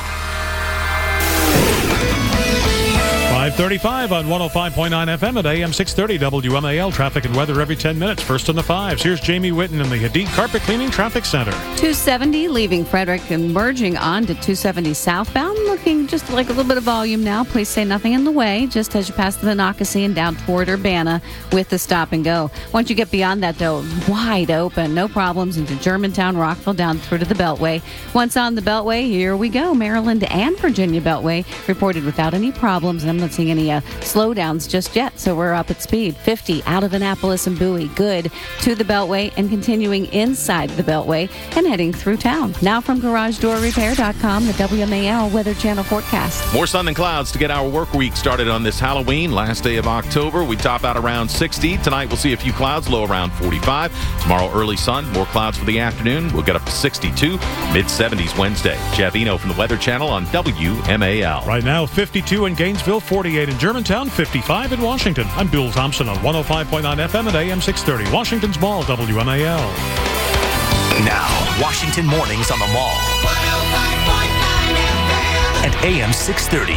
S7: five thirty-five on one oh five point nine F M at A M six thirty W M A L. Traffic and weather every ten minutes. First on the fives. Here's Jamie Witten in the Hadid Carpet Cleaning Traffic Center.
S14: two seventy leaving Frederick and merging on to two seventy southbound. Looking just like a little bit of volume now. Please say nothing in the way just as you pass the Monocacy and down toward Urbana with the stop and go. Once you get beyond that, though, wide open. No problems into Germantown, Rockville, down through to the Beltway. Once on the Beltway, here we go. Maryland and Virginia Beltway reported without any problems. And I'm not seeing any uh, slowdowns just yet, so we're up at speed. fifty out of Annapolis and Bowie, good to the Beltway and continuing inside the Beltway and heading through town. Now from garage door repair dot com, the W M A L Weather Channel forecast.
S15: More sun than clouds to get our work week started on this Halloween, last day of October. We top out around sixty. Tonight we'll see a few clouds, low around forty-five. Tomorrow early sun, more clouds for the afternoon. We'll get up to sixty-two, mid seventies Wednesday. Jeff Eno from the Weather Channel on W M A L.
S7: Right now, fifty-two in Gainesville, forty-eight in Germantown, fifty-five in Washington. I'm Bill Thompson on one oh five point nine F M at A M six thirty. Washington's Mall, W M A L.
S6: Now, Washington Mornings on the Mall. At A M six thirty.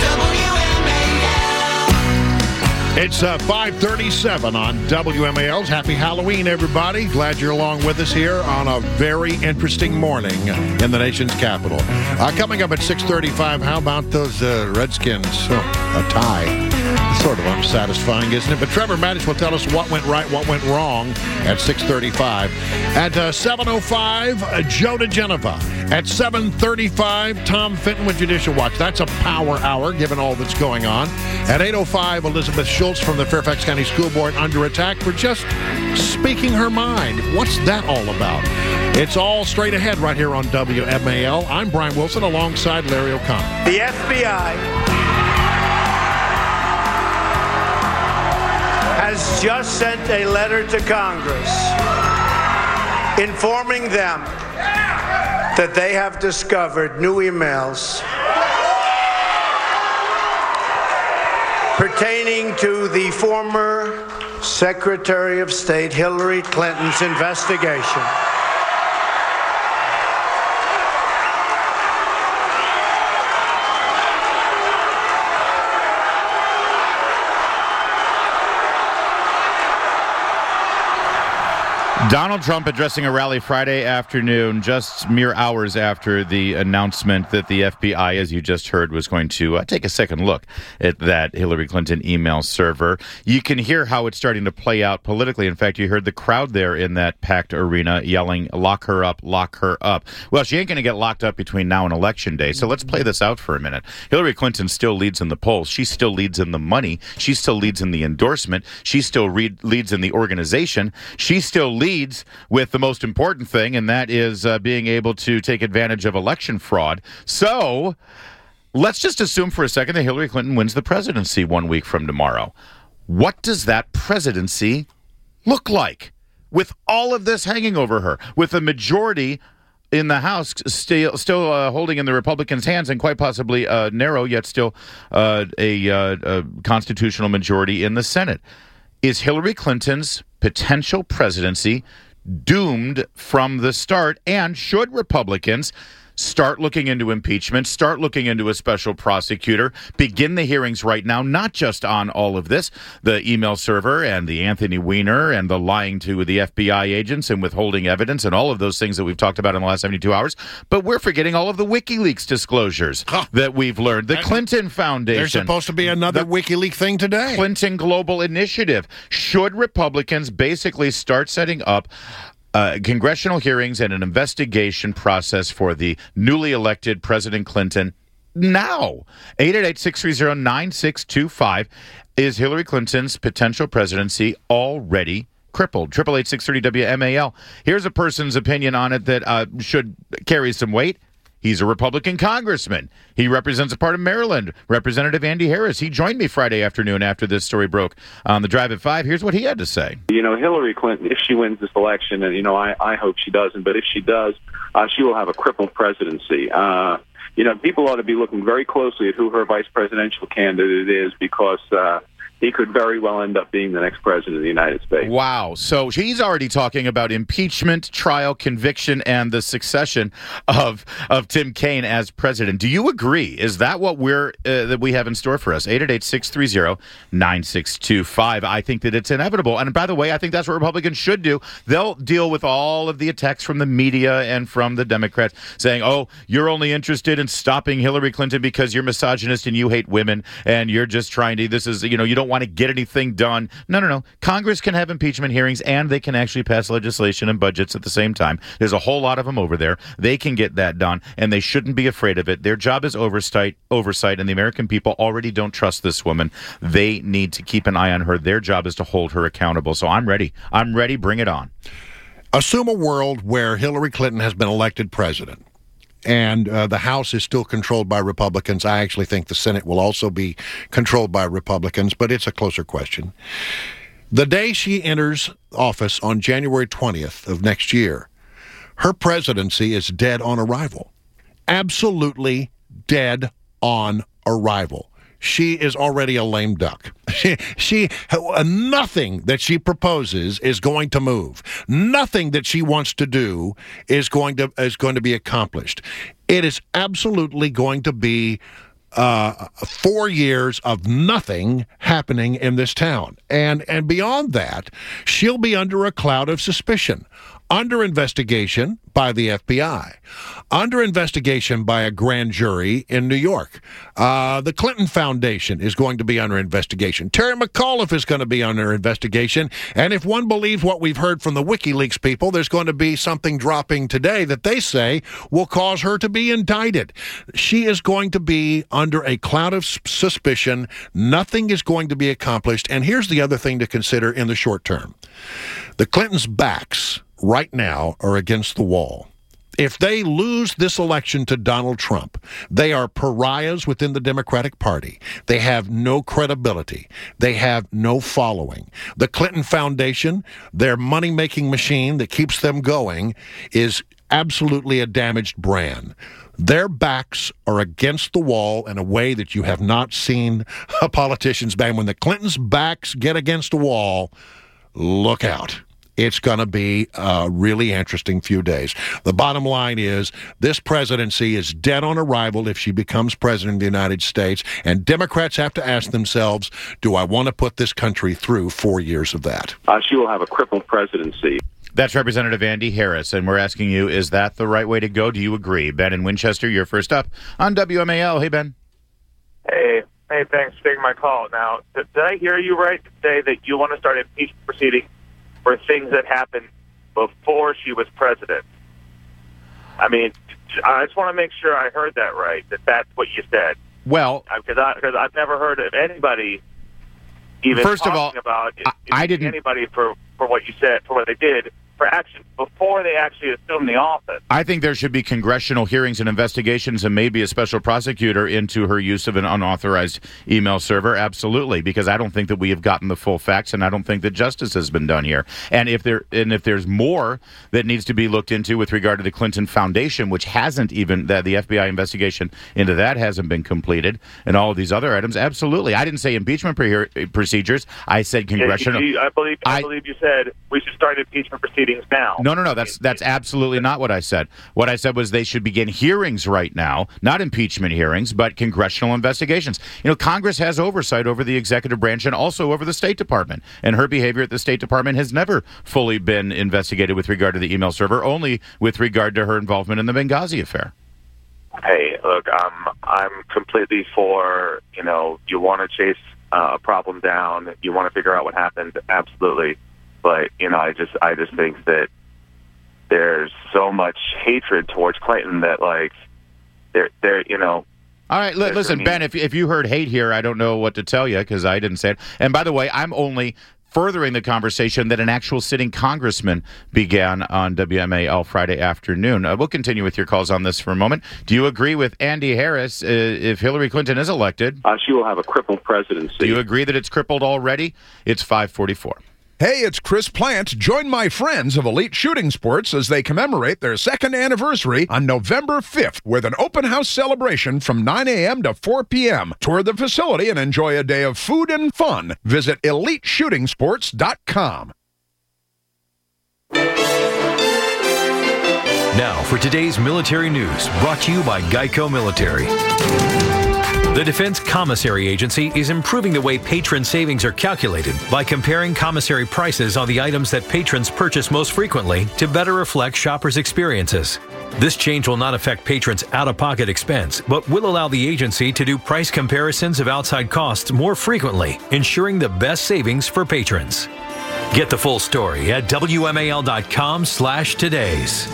S13: It's uh, five thirty-seven on W M A L's Happy Halloween, everybody. Glad you're along with us here on a very interesting morning in the nation's capital. Uh, coming up at six thirty-five, how about those uh, Redskins? Oh, a tie. Sort of unsatisfying, isn't it? But Trevor Mattis will tell us what went right, what went wrong at six thirty-five. At uh, seven oh five, uh, Joe DeGeneva. At seven thirty-five, Tom Fenton with Judicial Watch. That's a power hour, given all that's going on. At eight oh five, Elizabeth Schultz from the Fairfax County School Board under attack for just speaking her mind. What's that all about? It's all straight ahead right here on W M A L. I'm Brian Wilson alongside Larry O'Connor.
S30: The F B I has just sent a letter to Congress informing them that they have discovered new emails pertaining to the former Secretary of State Hillary Clinton's investigation.
S16: Donald Trump addressing a rally Friday afternoon, just mere hours after the announcement that the F B I, as you just heard, was going to uh, take a second look at that Hillary Clinton email server. You can hear how it's starting to play out politically. In fact, you heard the crowd there in that packed arena yelling, "Lock her up, lock her up." Well, she ain't going to get locked up between now and Election Day, so let's play this out for a minute. Hillary Clinton still leads in the polls. She still leads in the money. She still leads in the endorsement. She still read, leads in the organization. She still leads with the most important thing, and that is uh, being able to take advantage of election fraud. So let's just assume for a second that Hillary Clinton wins the presidency one week from tomorrow. What does that presidency look like with all of this hanging over her, with a majority in the House still still uh, holding in the Republicans' hands, and quite possibly uh, narrow, yet still uh, a, uh, a constitutional majority in the Senate? Is Hillary Clinton's potential presidency doomed from the start? And should Republicans start looking into impeachment, start looking into a special prosecutor, begin the hearings right now, not just on all of this, the email server and the Anthony Weiner and the lying to the F B I agents and withholding evidence and all of those things that we've talked about in the last seventy-two hours, but we're forgetting all of the WikiLeaks disclosures huh. that we've learned. The Clinton Foundation.
S13: There's supposed to be another WikiLeaks thing today.
S16: Clinton Global Initiative. Should Republicans basically start setting up Uh, congressional hearings and an investigation process for the newly elected President Clinton now? eight eight eight, six three zero, nine six two five. Is Hillary Clinton's potential presidency already crippled? Triple eight six thirty W M A L. Here's a person's opinion on it that uh, should carry some weight. He's a Republican congressman. He represents a part of Maryland. Representative Andy Harris. He joined me Friday afternoon after this story broke on the Drive at five. Here's what he had to say.
S3: You know, Hillary Clinton, if she wins this election, and, you know, I, I hope she doesn't, but if she does, uh, she will have a crippled presidency. Uh, you know, people ought to be looking very closely at who her vice presidential candidate is, because uh, he could very well end up being the next president of the United States.
S16: Wow. So he's already talking about impeachment, trial, conviction, and the succession of of Tim Kaine as president. Do you agree? Is that what we're uh, that we have in store for us? eight eight eight, six three zero, nine six two five. I think that it's inevitable. And by the way, I think that's what Republicans should do. They'll deal with all of the attacks from the media and from the Democrats saying, oh, you're only interested in stopping Hillary Clinton because you're misogynist and you hate women and you're just trying to, this is, you know, you don't want to get anything done. No, no, no. Congress can have impeachment hearings, and they can actually pass legislation and budgets at the same time. There's a whole lot of them over there. They can get that done, and they shouldn't be afraid of it. Their job is oversight, oversight, and the American people already don't trust this woman. They need to keep an eye on her. Their job is to hold her accountable. So I'm ready. I'm ready. Bring it on.
S13: Assume a world where Hillary Clinton has been elected president, and uh, the House is still controlled by Republicans. I actually think the Senate will also be controlled by Republicans, but it's a closer question. The day she enters office on January twentieth of next year, her presidency is dead on arrival. Absolutely dead on arrival. She is already a lame duck. She, she, nothing that she proposes is going to move. Nothing that she wants to do is going to is going to be accomplished. It is absolutely going to be uh, four years of nothing happening in this town, and and beyond that, she'll be under a cloud of suspicion. Under investigation by the F B I, under investigation by a grand jury in New York. Uh, the Clinton Foundation is going to be under investigation. Terry McAuliffe is going to be under investigation. And if one believes what we've heard from the WikiLeaks people, there's going to be something dropping today that they say will cause her to be indicted. She is going to be under a cloud of suspicion. Nothing is going to be accomplished. And here's the other thing to consider in the short term. The Clintons' backs right now are against the wall. If they lose this election to Donald Trump, they are pariahs within the Democratic Party. They have no credibility. They have no following. The Clinton Foundation, their money-making machine that keeps them going, is absolutely a damaged brand. Their backs are against the wall in a way that you have not seen a politician's back. When the Clintons' backs get against the wall, look out. It's going to be a really interesting few days. The bottom line is this presidency is dead on arrival if she becomes president of the United States, and Democrats have to ask themselves, do I want to put this country through four years of that?
S3: Uh, she will have a crippled presidency.
S16: That's Representative Andy Harris, and we're asking you, is that the right way to go? Do you agree? Ben in Winchester, you're first up on W M A L. Hey, Ben.
S4: Hey, hey, thanks for taking my call. Now, did, did I hear you right to say that you want to start impeachment proceedings for things that happened before she was president? I mean, I just want to make sure I heard that right, that that's what you said.
S16: Well,
S4: because I, because I've never heard of anybody even
S16: First of
S4: talking
S16: all,
S4: about
S16: I, I didn't
S4: anybody for, for what you said, for what they did, for action before they actually assumed the office.
S16: I think there should be congressional hearings and investigations and maybe a special prosecutor into her use of an unauthorized email server. Absolutely, because I don't think that we have gotten the full facts, and I don't think that justice has been done here. And if there and if there's more that needs to be looked into with regard to the Clinton Foundation, which hasn't even that the F B I investigation into that hasn't been completed, and all of these other items, absolutely. I didn't say impeachment pre- procedures. I said congressional.
S4: Yeah, you, I believe I, I believe you said we should start impeachment proceedings now.
S16: No, no, no. That's that's absolutely not what I said. What I said was they should begin hearings right now, not impeachment hearings, but congressional investigations. You know, Congress has oversight over the executive branch and also over the State Department. And her behavior at the State Department has never fully been investigated with regard to the email server, only with regard to her involvement in the Benghazi affair.
S4: Hey, look, I'm I'm completely for, you know, you want to chase uh, a problem down, you want to figure out what happened, absolutely. But, you know, I just I just think that there's so much hatred towards Clinton that, like, they're, they're you know.
S16: All right, li- listen, Ben, if, if you heard hate here, I don't know what to tell you because I didn't say it. And by the way, I'm only furthering the conversation that an actual sitting congressman began on W M A L Friday afternoon. Uh, we'll continue with your calls on this for a moment. Do you agree with Andy Harris uh, if Hillary Clinton is elected?
S3: Uh, she will have a crippled presidency.
S16: Do you agree that it's crippled already? It's five forty-four.
S5: Hey, it's Chris Plant. Join my friends of Elite Shooting Sports as they commemorate their second anniversary on November fifth with an open house celebration from nine a.m. to four p.m. Tour the facility and enjoy a day of food and fun. Visit elite shooting sports dot com.
S9: Now for today's military news, brought to you by Geico Military. The Defense Commissary Agency is improving the way patron savings are calculated by comparing commissary prices on the items that patrons purchase most frequently to better reflect shoppers' experiences. This change will not affect patrons' out-of-pocket expense, but will allow the agency to do price comparisons of outside costs more frequently, ensuring the best savings for patrons. Get the full story at W M A L dot com slash todays.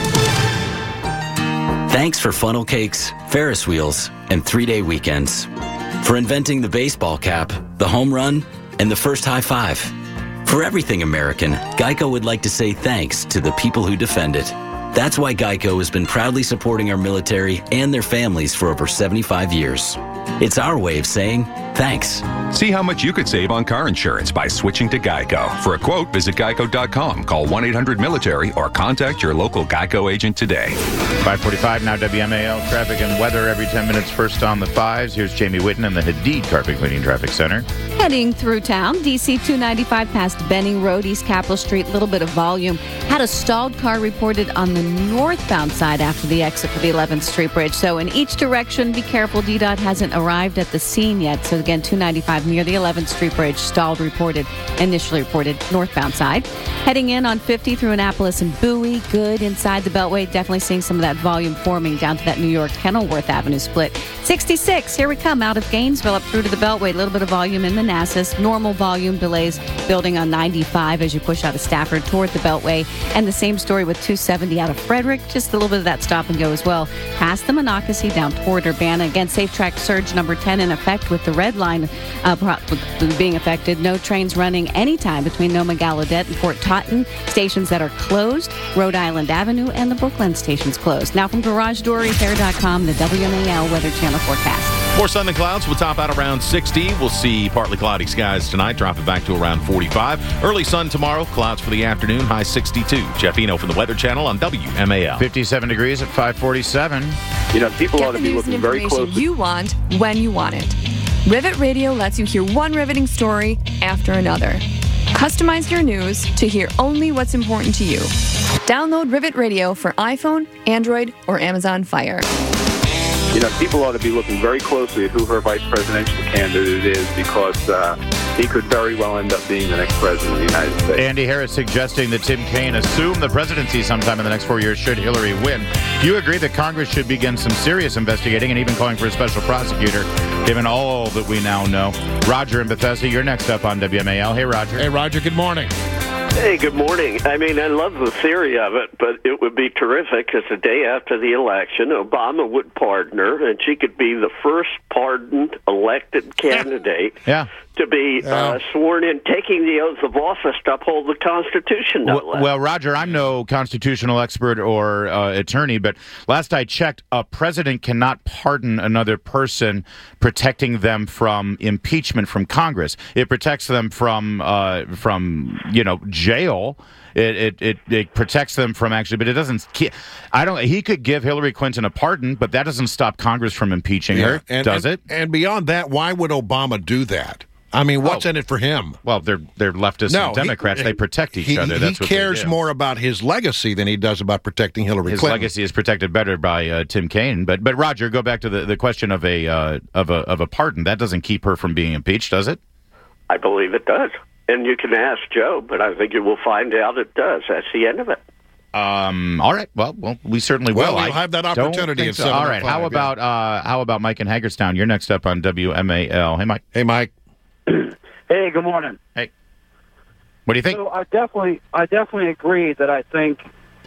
S21: Thanks for funnel cakes, Ferris wheels, and three-day weekends. For inventing the baseball cap, the home run, and the first high five. For everything American, Geico would like to say thanks to the people who defend it. That's why Geico has been proudly supporting our military and their families for over seventy-five years. It's our way of saying thanks.
S22: See how much you could save on car insurance by switching to Geico. For a quote, visit geico dot com, call one eight hundred military, or contact your local Geico agent today.
S16: five forty-five now, W M A L traffic and weather every ten minutes. First on the fives. Here's Jamie Whitten in the Hadid Carpet Cleaning Traffic Center.
S14: Heading through town, D C two ninety-five past Benning Road, East Capitol Street, a little bit of volume. Had a stalled car reported on the northbound side after the exit for the eleventh Street Bridge. So in each direction, be careful. D DOT hasn't arrived at the scene yet. So again, two ninety-five near the eleventh Street Bridge, stalled reported, initially reported northbound side. Heading in on fifty through Annapolis and Bowie, good inside the Beltway. Definitely seeing some of that volume forming down to that New York Kenilworth Avenue split. sixty-six, here we come out of Gainesville up through to the Beltway. A little bit of volume in Manassas. Normal volume delays building on ninety-five as you push out of Stafford toward the Beltway. And the same story with two seventy out of Frederick. Just a little bit of that stop and go as well. Past the Monocacy down toward Urbana. Again, Safe Track Surge number ten in effect with the red line uh, being affected. No trains running anytime between Noma Gallaudet and Fort Totten. Stations that are closed. Rhode Island Avenue and the Brookland stations closed. Now from Garage Door Repair dot com, the W M A L Weather Channel forecast.
S15: More sun than clouds will top out around sixty. We'll see partly cloudy skies tonight, dropping back to around forty-five. Early sun tomorrow, clouds for the afternoon, high sixty-two. Jeff Eno from the Weather Channel on W M A L.
S16: fifty-seven degrees at five forty-seven.
S3: You know, people
S1: Get
S3: ought to
S1: the
S3: be
S1: news
S3: looking
S1: and
S3: very
S1: information
S3: closely.
S1: you want when you want it. Rivet Radio lets you hear one riveting story after another. Customize your news to hear only what's important to you. Download Rivet Radio for iPhone, Android, or Amazon Fire.
S3: You know, people ought to be looking very closely at who her vice presidential candidate is because uh, he could very well end up being the next president of the United States.
S16: Andy Harris suggesting that Tim Kaine assume the presidency sometime in the next four years should Hillary win. Do you agree that Congress should begin some serious investigating and even calling for a special prosecutor, given all that we now know? Roger in Bethesda, you're next up on W M A L. Hey, Roger.
S8: Hey, Roger, good morning.
S10: Hey, good morning. I mean, I love the theory of it, but it would be terrific because the day after the election, Obama would pardon her, and she could be the first pardoned elected candidate
S16: yeah.
S10: to be uh, sworn in, taking the oath of office to uphold the Constitution. No
S16: Well, well, Roger, I'm no constitutional expert or uh, attorney, but last I checked, a president cannot pardon another person, protecting them from impeachment from Congress. It protects them from, uh, from you know, jail. It, it it it protects them from actually, but it doesn't. I don't. He could give Hillary Clinton a pardon, but that doesn't stop Congress from impeaching her,
S13: and,
S16: does
S13: and,
S16: it?
S13: And beyond that, why would Obama do that? I mean, what's
S16: Oh.
S13: in it for him?
S16: Well, they're they're leftists
S13: No,
S16: and Democrats.
S13: he-
S16: they protect each
S13: he,
S16: other.
S13: He
S16: That's what they
S13: cares
S16: do.
S13: more about his legacy than he does about protecting Hillary
S16: His
S13: Clinton.
S16: legacy is protected better by uh, Tim Kaine. But but Roger, go back to the, the question of a uh, of a of a pardon. That doesn't keep her from being impeached, does it?
S10: I believe it does. And you can ask Joe, but I think you will find out it does. That's the end of it.
S16: Um. All right. Well, well, we certainly will.
S13: Well, we'll
S16: I
S13: have that
S16: don't
S13: opportunity
S16: think
S13: at
S16: so. All right. How
S13: seven oh five,
S16: about uh, how about Mike in Hagerstown? You're next up on W M A L. Hey, Mike.
S13: Hey, Mike.
S11: Hey, good morning.
S16: Hey. What do you think?
S11: So I definitely, I definitely agree that I think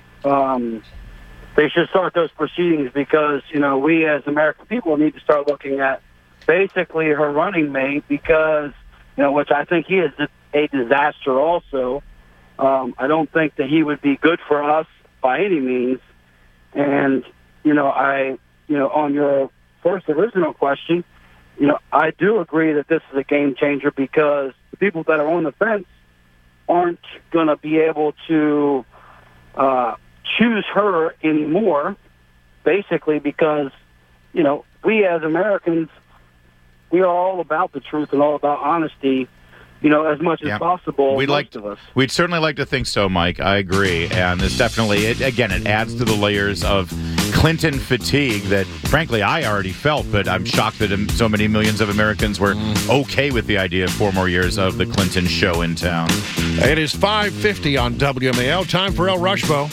S11: um, they should start those proceedings because you know we as American people need to start looking at basically her running mate because you know which I think he is a disaster also. Um, I don't think that he would be good for us by any means. And you know, I you know on your first original question, you know, I do agree that this is a game changer because the people that are on the fence aren't going to be able to uh, choose her anymore, basically because, you know, we as Americans, we are all about the truth and all about honesty, you know, as much
S16: Yeah.
S11: as possible,
S16: We'd
S11: most
S16: like
S11: of us.
S16: We'd certainly like to think so, Mike. I agree. And this definitely, it, again, it adds to the layers of Clinton fatigue that, frankly, I already felt, but I'm shocked that um, so many millions of Americans were okay with the idea of four more years of the Clinton show in town.
S13: It is five fifty on W M A L. Time for El Rushbo.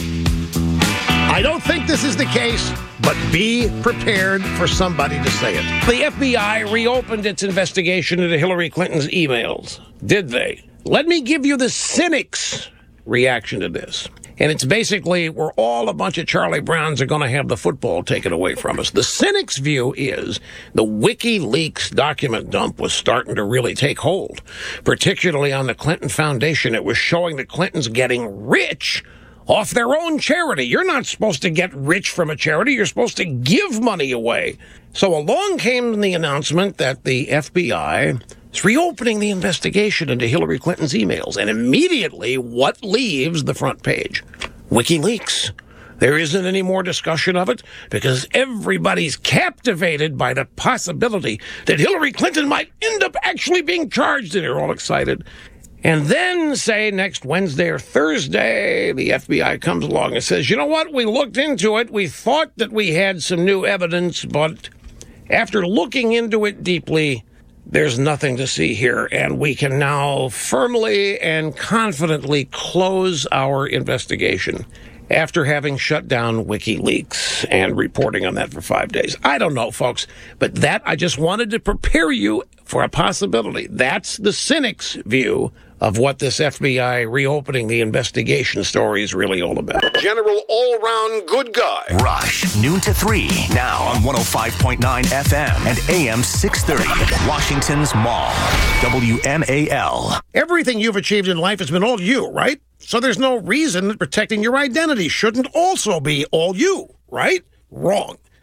S8: I don't think this is the case, but be prepared for somebody to say it. The F B I reopened its investigation into Hillary Clinton's emails. Did they? Let me give you the cynics' reaction to this. And it's basically, we're all a bunch of Charlie Browns are going to have the football taken away from us. The cynics' view is the WikiLeaks document dump was starting to really take hold, particularly on the Clinton Foundation. It was showing the Clintons getting rich off their own charity. You're not supposed to get rich from a charity. You're supposed to give money away. So along came the announcement that the F B I is reopening the investigation into Hillary Clinton's emails. And immediately, what leaves the front page? WikiLeaks. There isn't any more discussion of it because everybody's captivated by the possibility that Hillary Clinton might end up actually being charged, and they're all excited. And then, say, next Wednesday or Thursday, the F B I comes along and says, you know what, we looked into it. We thought that we had some new evidence, but after looking into it deeply, there's nothing to see here. And we can now firmly and confidently close our investigation after having shut down WikiLeaks and reporting on that for five days. I don't know, folks, but that, I just wanted to prepare you for a possibility. That's the cynics' view of what this F B I reopening the investigation story is really all about.
S6: General all-round good guy. Rush, noon to three, now on one oh five point nine F M and A M six thirty, Washington's Mall, W M A L.
S8: Everything you've achieved in life has been all you, right? So there's no reason that protecting your identity shouldn't also be all you, right? Wrong.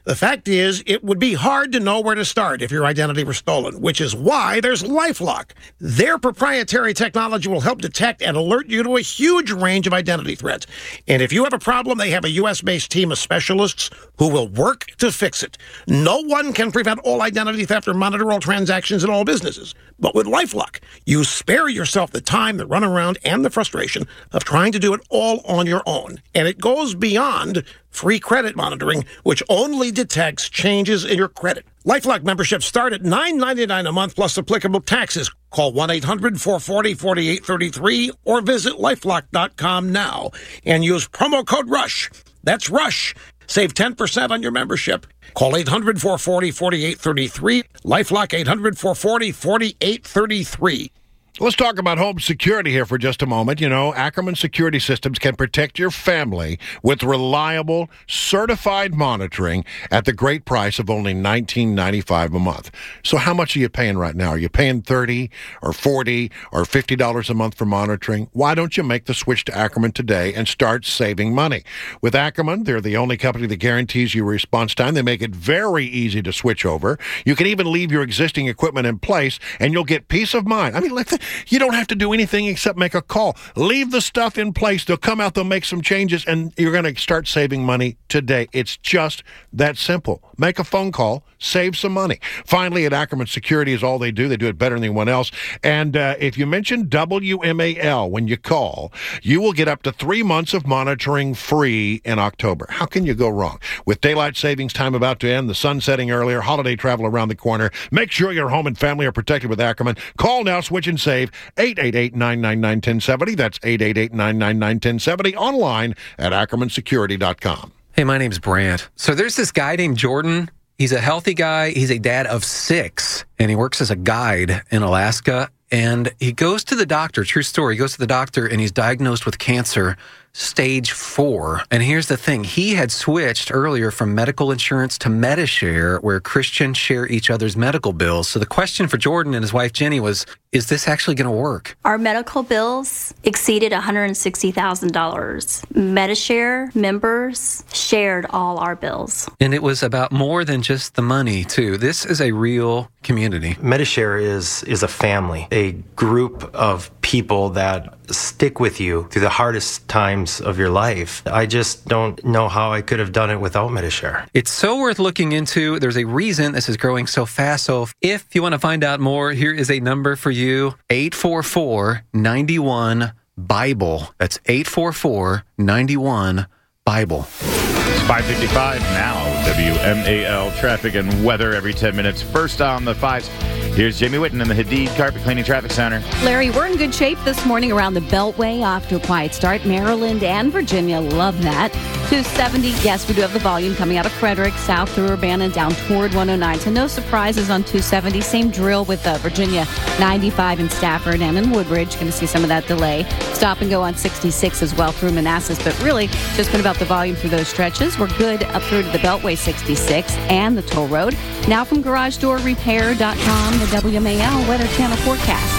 S8: The fact is, it would be hard to know where to start if your identity were stolen, which is why there's LifeLock. Their proprietary technology will help detect and alert you to a huge range of identity threats. And if you have a problem, they have a U S-based team of specialists who will work to fix it. No one can prevent all identity theft or monitor all transactions in all businesses. But with LifeLock, you spare yourself the time, the runaround, and the frustration of trying to do it all on your own. And it goes beyond free credit monitoring, which only detects changes in your credit. LifeLock memberships start at nine ninety-nine a month plus applicable taxes. Call one eight hundred four four zero four eight three three or visit lifelock dot com now and use promo code RUSH. That's RUSH. Save ten percent on your membership. Call eight hundred four four zero four eight three three. LifeLock eight hundred four four zero four eight three three.
S13: Let's talk about home security here for just a moment. You know, Ackerman Security Systems can protect your family with reliable, certified monitoring at the great price of only nineteen ninety-five dollars a month. So how much are you paying right now? Are you paying thirty dollars or forty dollars or fifty dollars a month for monitoring? Why don't you make the switch to Ackerman today and start saving money? With Ackerman, they're the only company that guarantees you response time. They make it very easy to switch over. You can even leave your existing equipment in place, and you'll get peace of mind. I mean, like, you don't have to do anything except make a call. Leave the stuff in place. They'll come out, they'll make some changes, and you're going to start saving money today. It's just that simple. Make a phone call, save some money. Finally, at Ackerman Security is all they do. They do it better than anyone else. And uh, if you mention W M A L when you call, you will get up to three months of monitoring free in October. How can you go wrong? With daylight savings time about to end, the sun setting earlier, holiday travel around the corner, make sure your home and family are protected with Ackerman. Call now, switch and save. eight eight eight, nine nine nine, one oh seven oh. That's eight eight eight, nine nine nine, one oh seven oh. Online at ackerman security dot com.
S2: Hey, my name's Brant. So there's this guy named Jordan. He's a healthy guy. He's a dad of six, and he works as a guide in Alaska. And he goes to the doctor, true story, he goes to the doctor, and he's diagnosed with cancer, stage four. And here's the thing. He had switched earlier from medical insurance to Medi-Share, where Christians share each other's medical bills. So the question for Jordan and his wife, Jenny, was, is this actually going to work?
S12: Our medical bills exceeded one hundred sixty thousand dollars. Medi-Share members shared all our bills.
S2: And it was about more than just the money, too. This is a real community.
S17: Medi-Share is, is a family, a group of people that stick with you through the hardest times of your life. I just don't know how I could have done it without Medi-Share.
S2: It's so worth looking into. There's a reason this is growing so fast. So if you want to find out more, here is a number for you, eight four four, nine one, BIBLE. That's eight four four, nine one, BIBLE.
S16: It's five fifty-five now. W M A L traffic and weather every ten minutes. First on the fives. Here's Jamie Whitten in the Hadid Carpet Cleaning Traffic Center.
S14: Larry, we're in good shape this morning around the Beltway, off to a quiet start. Maryland and Virginia, love that. two seventy, yes, we do have the volume coming out of Frederick, south through Urbana, down toward one oh nine. So no surprises on two seventy. Same drill with uh, Virginia, ninety-five in Stafford and in Woodbridge. Going to see some of that delay. Stop and go on sixty-six as well through Manassas. But really, just been about the volume through those stretches. We're good up through to the Beltway sixty-six and the toll road. Now from garage door repair dot com, the W M A L Weather Channel forecast.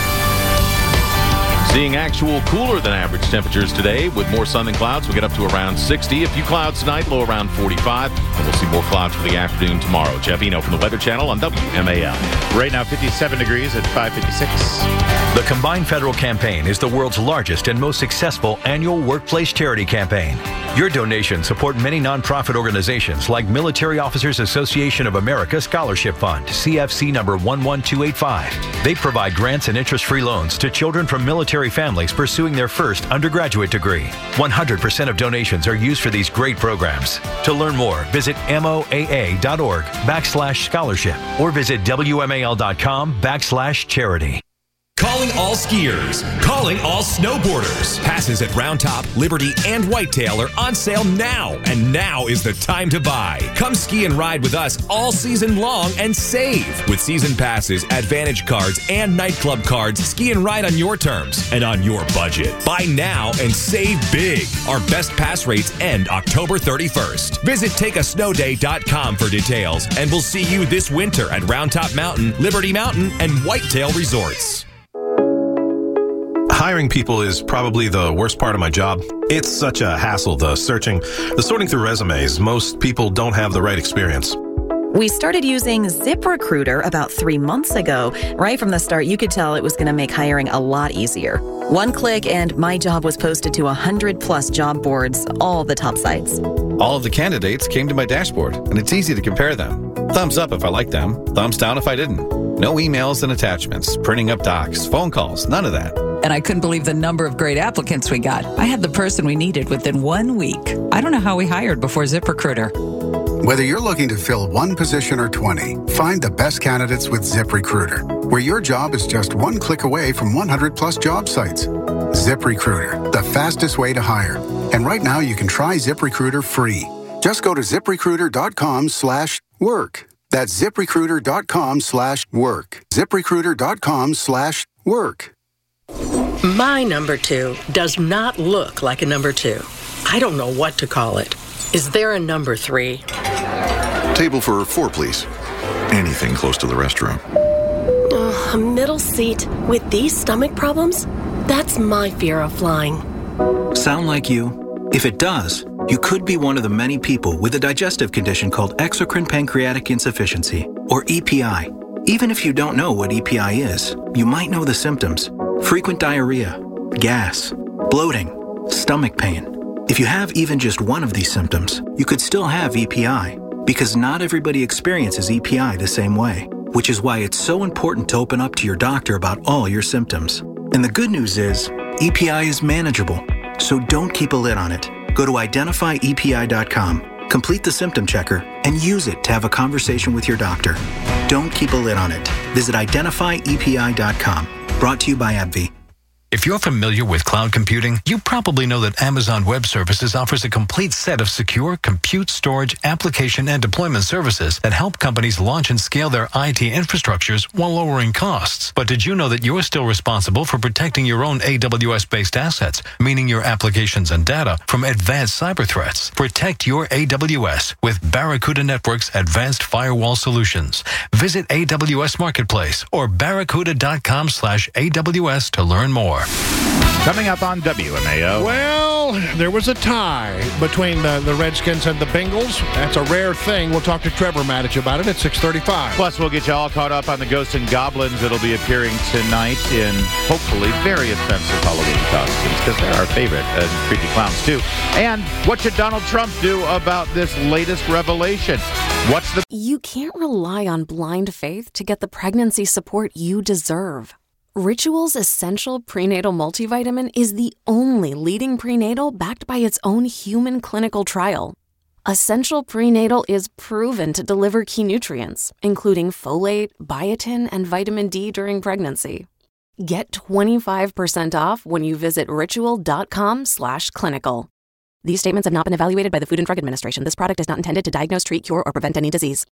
S15: Seeing actual cooler than average temperatures today with more sun than clouds. We'll get up to around sixty. A few clouds tonight, low around forty-five. And we'll see more clouds for the afternoon tomorrow. Jeff Eno from the Weather Channel on W M A L.
S16: Right now, fifty-seven degrees at five fifty-six.
S9: The Combined Federal Campaign is the world's largest and most successful annual workplace charity campaign. Your donations support many nonprofit organizations like Military Officers Association of America Scholarship Fund, C F C number one one two eight five. They provide grants and interest-free loans to children from military families pursuing their first undergraduate degree. one hundred percent of donations are used for these great programs. To learn more, visit moaa.org backslash scholarship or visit W M A L dot com backslash charity.
S18: Calling all skiers. Calling all snowboarders. Passes at Round Top, Liberty, and Whitetail are on sale now. And now is the time to buy. Come ski and ride with us all season long and save. With season passes, Advantage cards, and nightclub cards, ski and ride on your terms and on your budget. Buy now and save big. Our best pass rates end October thirty-first. Visit take a snow day dot com for details. And we'll see you this winter at Round Top Mountain, Liberty Mountain, and Whitetail Resorts.
S7: Hiring people is probably the worst part of my job. It's such a hassle, the searching, the sorting through resumes. Most people don't have the right experience.
S19: We started using ZipRecruiter about three months ago. Right from the start, you could tell it was going to make hiring a lot easier. One click and my job was posted to one hundred plus job boards, all the top sites.
S20: All of the candidates came to my dashboard, and it's easy to compare them. Thumbs up if I liked them, thumbs down if I didn't. No emails and attachments, printing up docs, phone calls, none of that.
S23: And I couldn't believe the number of great applicants we got. I had the person we needed within one week. I don't know how we hired before ZipRecruiter.
S24: Whether you're looking to fill one position or twenty, find the best candidates with ZipRecruiter, where your job is just one click away from one hundred plus job sites. ZipRecruiter, the fastest way to hire. And right now you can try ZipRecruiter free. Just go to ZipRecruiter.com slash work. That's ZipRecruiter.com slash work. ZipRecruiter.com slash work.
S25: My number two does not look like a number two. I don't know what to call it. Is there a number three?
S26: Table for four, please. Anything close to the restroom.
S25: Uh, a middle seat with these stomach problems? That's my fear of flying.
S27: Sound like you? If it does, you could be one of the many people with a digestive condition called exocrine pancreatic insufficiency, or E P I. Even if you don't know what E P I is, you might know the symptoms. Frequent diarrhea, gas, bloating, stomach pain. If you have even just one of these symptoms, you could still have E P I, because not everybody experiences E P I the same way, which is why it's so important to open up to your doctor about all your symptoms. And the good news is, E P I is manageable, so don't keep a lid on it. Go to identify E P I dot com, complete the symptom checker, and use it to have a conversation with your doctor. Don't keep a lid on it. Visit identify E P I dot com. Brought to you by AbbVie.
S9: If you're familiar with cloud computing, you probably know that Amazon Web Services offers a complete set of secure compute, storage, application, and deployment services that help companies launch and scale their I T infrastructures while lowering costs. But did you know that you're still responsible for protecting your own A W S-based assets, meaning your applications and data, from advanced cyber threats? Protect your A W S with Barracuda Network's advanced firewall solutions. Visit A W S Marketplace or barracuda.com slash AWS to learn more.
S16: Coming up on W M A O.
S8: Well, there was a tie between the, the Redskins and the Bengals. That's a rare thing. We'll talk to Trevor Maddich about it at six thirty-five.
S16: Plus, we'll get you all caught up on the Ghosts and Goblins that'll be appearing tonight in, hopefully, very expensive Halloween costumes, because they're our favorite, uh, creepy clowns, too. And what should Donald Trump do about this latest revelation? What's the...
S28: You can't rely on blind faith to get the pregnancy support you deserve. Ritual's Essential Prenatal Multivitamin is the only leading prenatal backed by its own human clinical trial. Essential Prenatal is proven to deliver key nutrients, including folate, biotin, and vitamin D during pregnancy. Get twenty-five percent off when you visit ritual.com slash clinical. These statements have not been evaluated by the Food and Drug Administration. This product is not intended to diagnose, treat, cure, or prevent any disease.